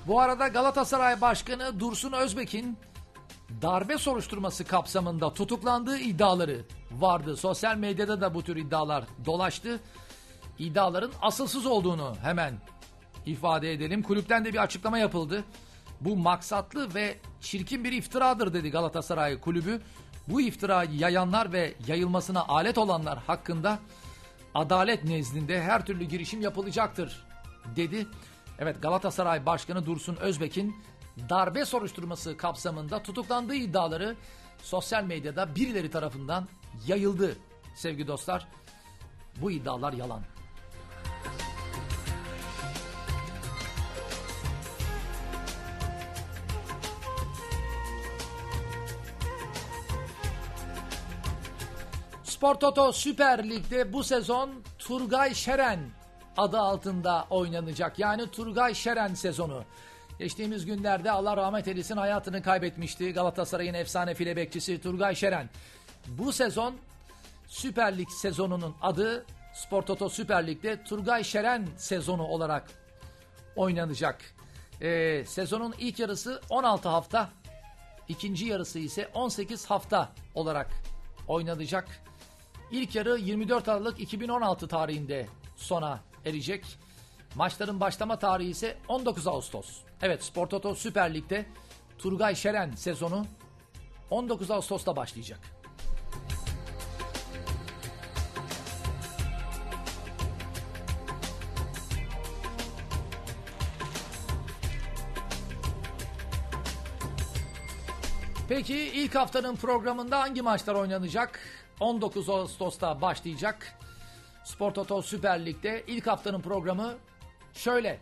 Bu arada Galatasaray Başkanı Dursun Özbek'in darbe soruşturması kapsamında tutuklandığı iddiaları vardı. Sosyal medyada da bu tür iddialar dolaştı. İddiaların asılsız olduğunu hemen ifade edelim. Kulüpten de bir açıklama yapıldı. Bu maksatlı ve çirkin bir iftiradır dedi Galatasaray Kulübü. Bu iftirayı yayanlar ve yayılmasına alet olanlar hakkında adalet nezdinde her türlü girişim yapılacaktır dedi. Evet, Galatasaray Başkanı Dursun Özbek'in darbe soruşturması kapsamında tutuklandığı iddiaları sosyal medyada birileri tarafından yayıldı sevgili dostlar. Bu iddialar yalan. Spor Toto Süper Lig'de bu sezon Turgay Şeren adı altında oynanacak. Yani Turgay Şeren sezonu. Geçtiğimiz günlerde Allah rahmet eylesin hayatını kaybetmişti Galatasaray'ın efsane file bekçisi Turgay Şeren. Bu sezon Süper Lig sezonunun adı Spor Toto Süper Lig'de Turgay Şeren sezonu olarak oynanacak. Ee, sezonun ilk yarısı on altı hafta, ikinci yarısı ise on sekiz hafta olarak oynanacak. İlk yarı yirmi dört Aralık iki bin on altı tarihinde sona erecek. Maçların başlama tarihi ise on dokuz Ağustos. Evet, Spor Toto Süper Lig'de Turgay Şeren sezonu on dokuz Ağustos'ta başlayacak. Peki ilk haftanın programında hangi maçlar oynanacak? on dokuz Ağustos'ta başlayacak. Spor Toto Süper Lig'de ilk haftanın programı şöyle.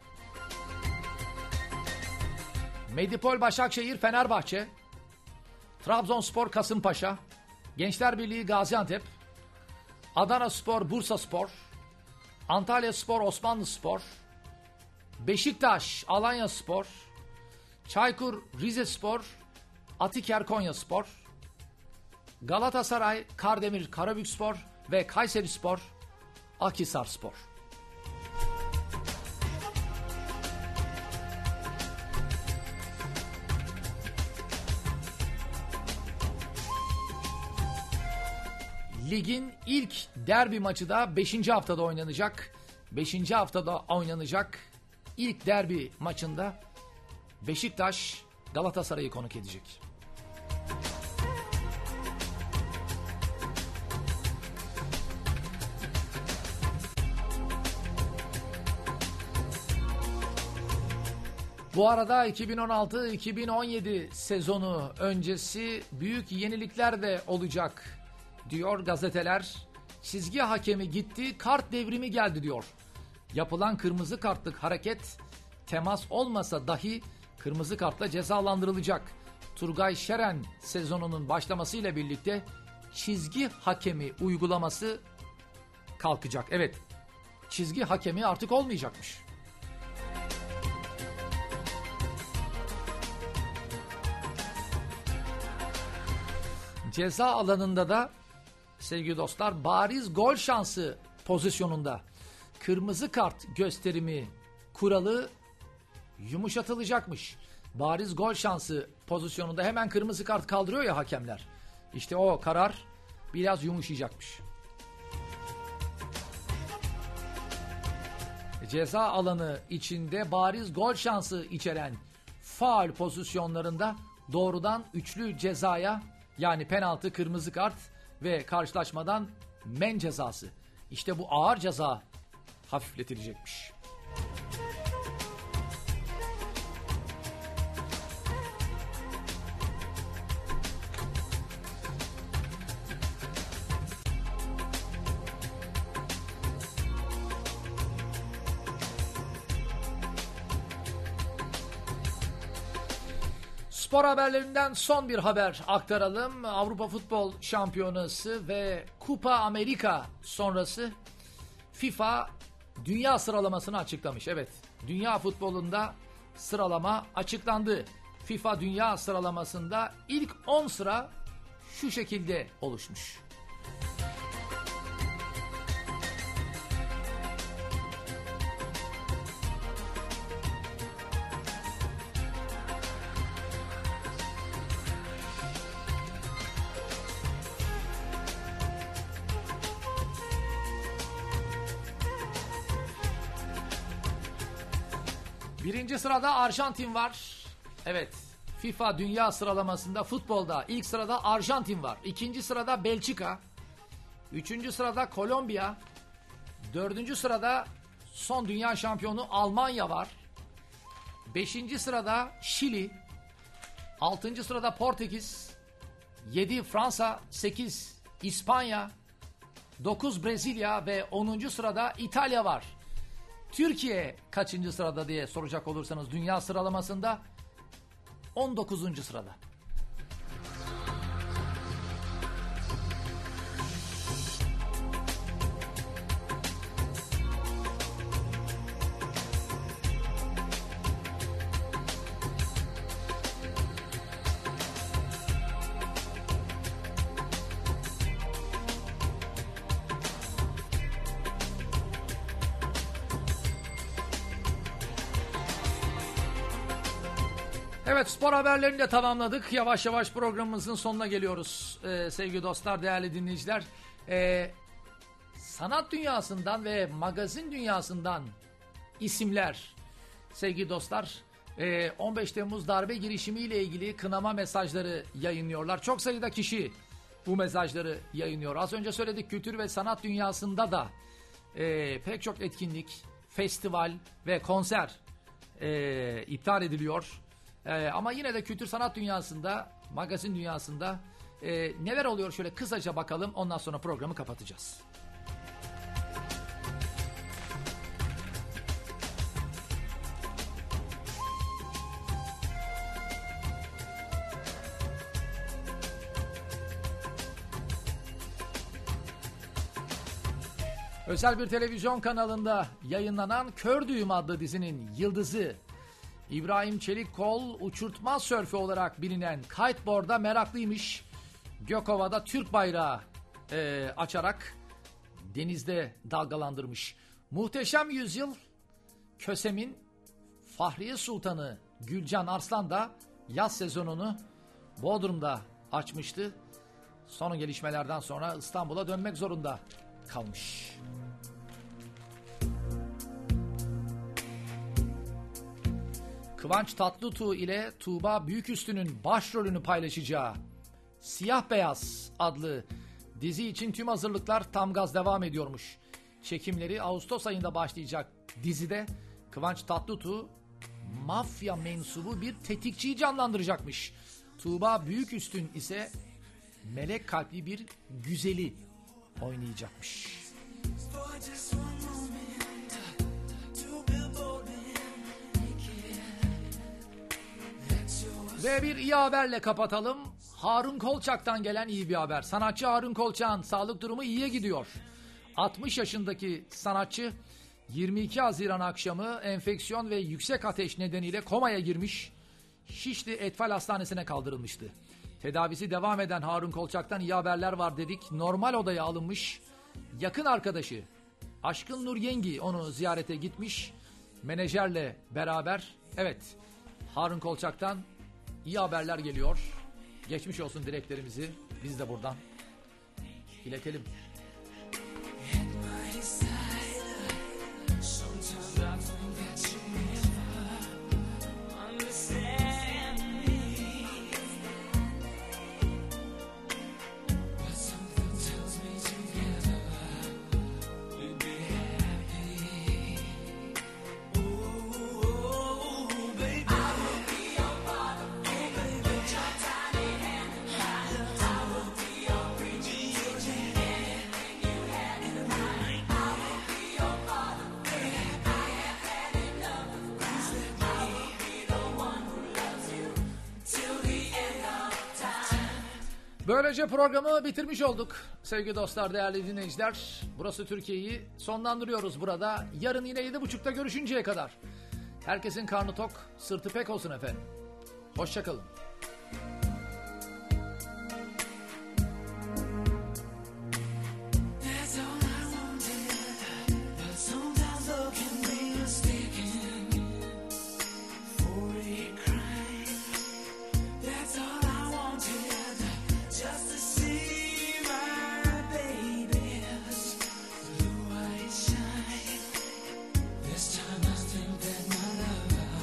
Medipol Başakşehir Fenerbahçe, Trabzonspor Kasımpaşa, Gençler Birliği Gaziantep, Adanaspor Bursaspor, Antalyaspor Osmanlıspor, Beşiktaş Alanyaspor, Çaykur Rizespor, Atiker Konyaspor, Galatasaray Kardemir Karabükspor ve Kayserispor Akhisarspor. Ligin ilk derbi maçı da beşinci haftada oynanacak. beşinci haftada oynanacak ilk derbi maçında Beşiktaş Galatasaray'ı konuk edecek. Bu arada iki bin on altı iki bin on yedi sezonu öncesi büyük yenilikler de olacak diyor gazeteler. Çizgi hakemi gitti, kart devrimi geldi diyor. Yapılan kırmızı kartlık hareket temas olmasa dahi kırmızı kartla cezalandırılacak. Turgay Şeren sezonunun başlamasıyla birlikte çizgi hakemi uygulaması kalkacak. Evet, çizgi hakemi artık olmayacakmış. Ceza alanında da sevgili dostlar bariz gol şansı pozisyonunda kırmızı kart gösterimi kuralı yumuşatılacakmış. Bariz gol şansı pozisyonunda hemen kırmızı kart kaldırıyor ya hakemler. İşte o karar biraz yumuşayacakmış. Ceza alanı içinde bariz gol şansı içeren faul pozisyonlarında doğrudan üçlü cezaya, yani penaltı, kırmızı kart ve karşılaşmadan men cezası. İşte bu ağır ceza hafifletilecekmiş. Spor haberlerinden son bir haber aktaralım. Avrupa Futbol Şampiyonası ve Kupa Amerika sonrası FIFA dünya sıralamasını açıklamış. Evet, dünya futbolunda sıralama açıklandı. FIFA dünya sıralamasında ilk on sıra şu şekilde oluşmuş. Birinci sırada Arjantin var. Evet, FIFA Dünya Sıralaması'nda futbolda ilk sırada Arjantin var. İkinci sırada Belçika. Üçüncü sırada Kolombiya. Dördüncü sırada son dünya şampiyonu Almanya var. Beşinci sırada Şili. Altıncı sırada Portekiz. Yedi Fransa. Sekiz İspanya. Dokuz Brezilya ve onuncu sırada İtalya var. Türkiye kaçıncı sırada diye soracak olursanız dünya sıralamasında on dokuzuncu sırada. Evet, spor haberlerini de tamamladık. Yavaş yavaş programımızın sonuna geliyoruz ee, sevgili dostlar, değerli dinleyiciler. Ee, sanat dünyasından ve magazin dünyasından isimler sevgili dostlar e, on beş Temmuz darbe girişimiyle ilgili kınama mesajları yayınlıyorlar. Çok sayıda kişi bu mesajları yayınlıyor. Az önce söyledik, kültür ve sanat dünyasında da e, pek çok etkinlik, festival ve konser e, iptal ediliyor. Ee, ama yine de kültür sanat dünyasında, magazin dünyasında e, neler oluyor şöyle kısaca bakalım. Ondan sonra programı kapatacağız. Özel bir televizyon kanalında yayınlanan Kör Düğüm adlı dizinin yıldızı İbrahim Çelikkol, uçurtma sörfü olarak bilinen kiteboard'a meraklıymış. Gökova'da Türk bayrağı e, açarak denizde dalgalandırmış. Muhteşem Yüzyıl, Kösem'in Fahriye Sultanı Gülcan Arslan da yaz sezonunu Bodrum'da açmıştı. Son gelişmelerden sonra İstanbul'a dönmek zorunda kalmış. Kıvanç Tatlıtuğ ile Tuğba Büyüküstü'nün başrolünü paylaşacağı Siyah Beyaz adlı dizi için tüm hazırlıklar tam gaz devam ediyormuş. Çekimleri Ağustos ayında başlayacak dizide Kıvanç Tatlıtuğ mafya mensubu bir tetikçiyi canlandıracakmış. Tuğba Büyüküstün ise melek kalpli bir güzeli oynayacakmış. Ve bir iyi haberle kapatalım. Harun Kolçak'tan gelen iyi bir haber. Sanatçı Harun Kolçak'ın sağlık durumu iyiye gidiyor. altmış yaşındaki sanatçı yirmi iki Haziran akşamı enfeksiyon ve yüksek ateş nedeniyle komaya girmiş. Şişli Etfal Hastanesi'ne kaldırılmıştı. Tedavisi devam eden Harun Kolçak'tan iyi haberler var dedik. Normal odaya alınmış. Yakın arkadaşı Aşkın Nur Yengi onu ziyarete gitmiş. Menajerle beraber, evet, Harun Kolçak'tan iyi haberler geliyor. Geçmiş olsun dileklerimizi biz de buradan iletelim. Böylece programı bitirmiş olduk sevgili dostlar, değerli dinleyiciler. Burası Türkiye'yi sonlandırıyoruz burada. Yarın yine yedi buçukta görüşünceye kadar. Herkesin karnı tok, sırtı pek olsun efendim. Hoşçakalın. This time I think that my love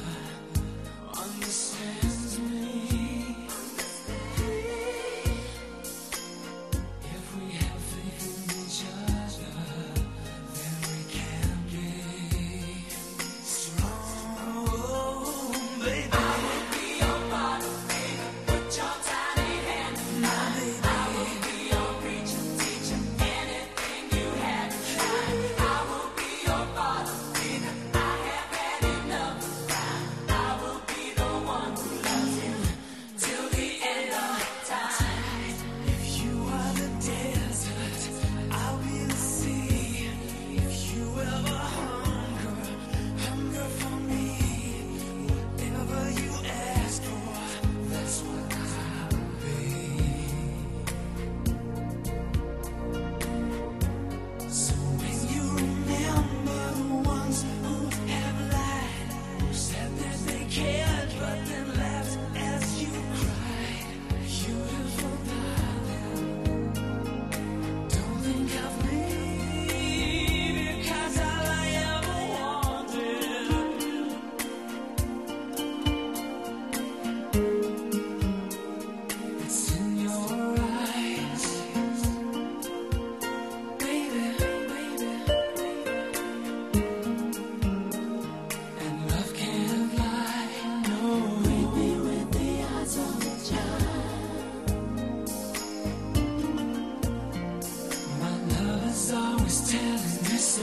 telling me so.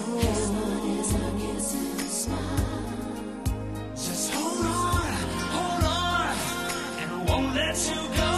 Just hold on, hold on, and I won't let you go.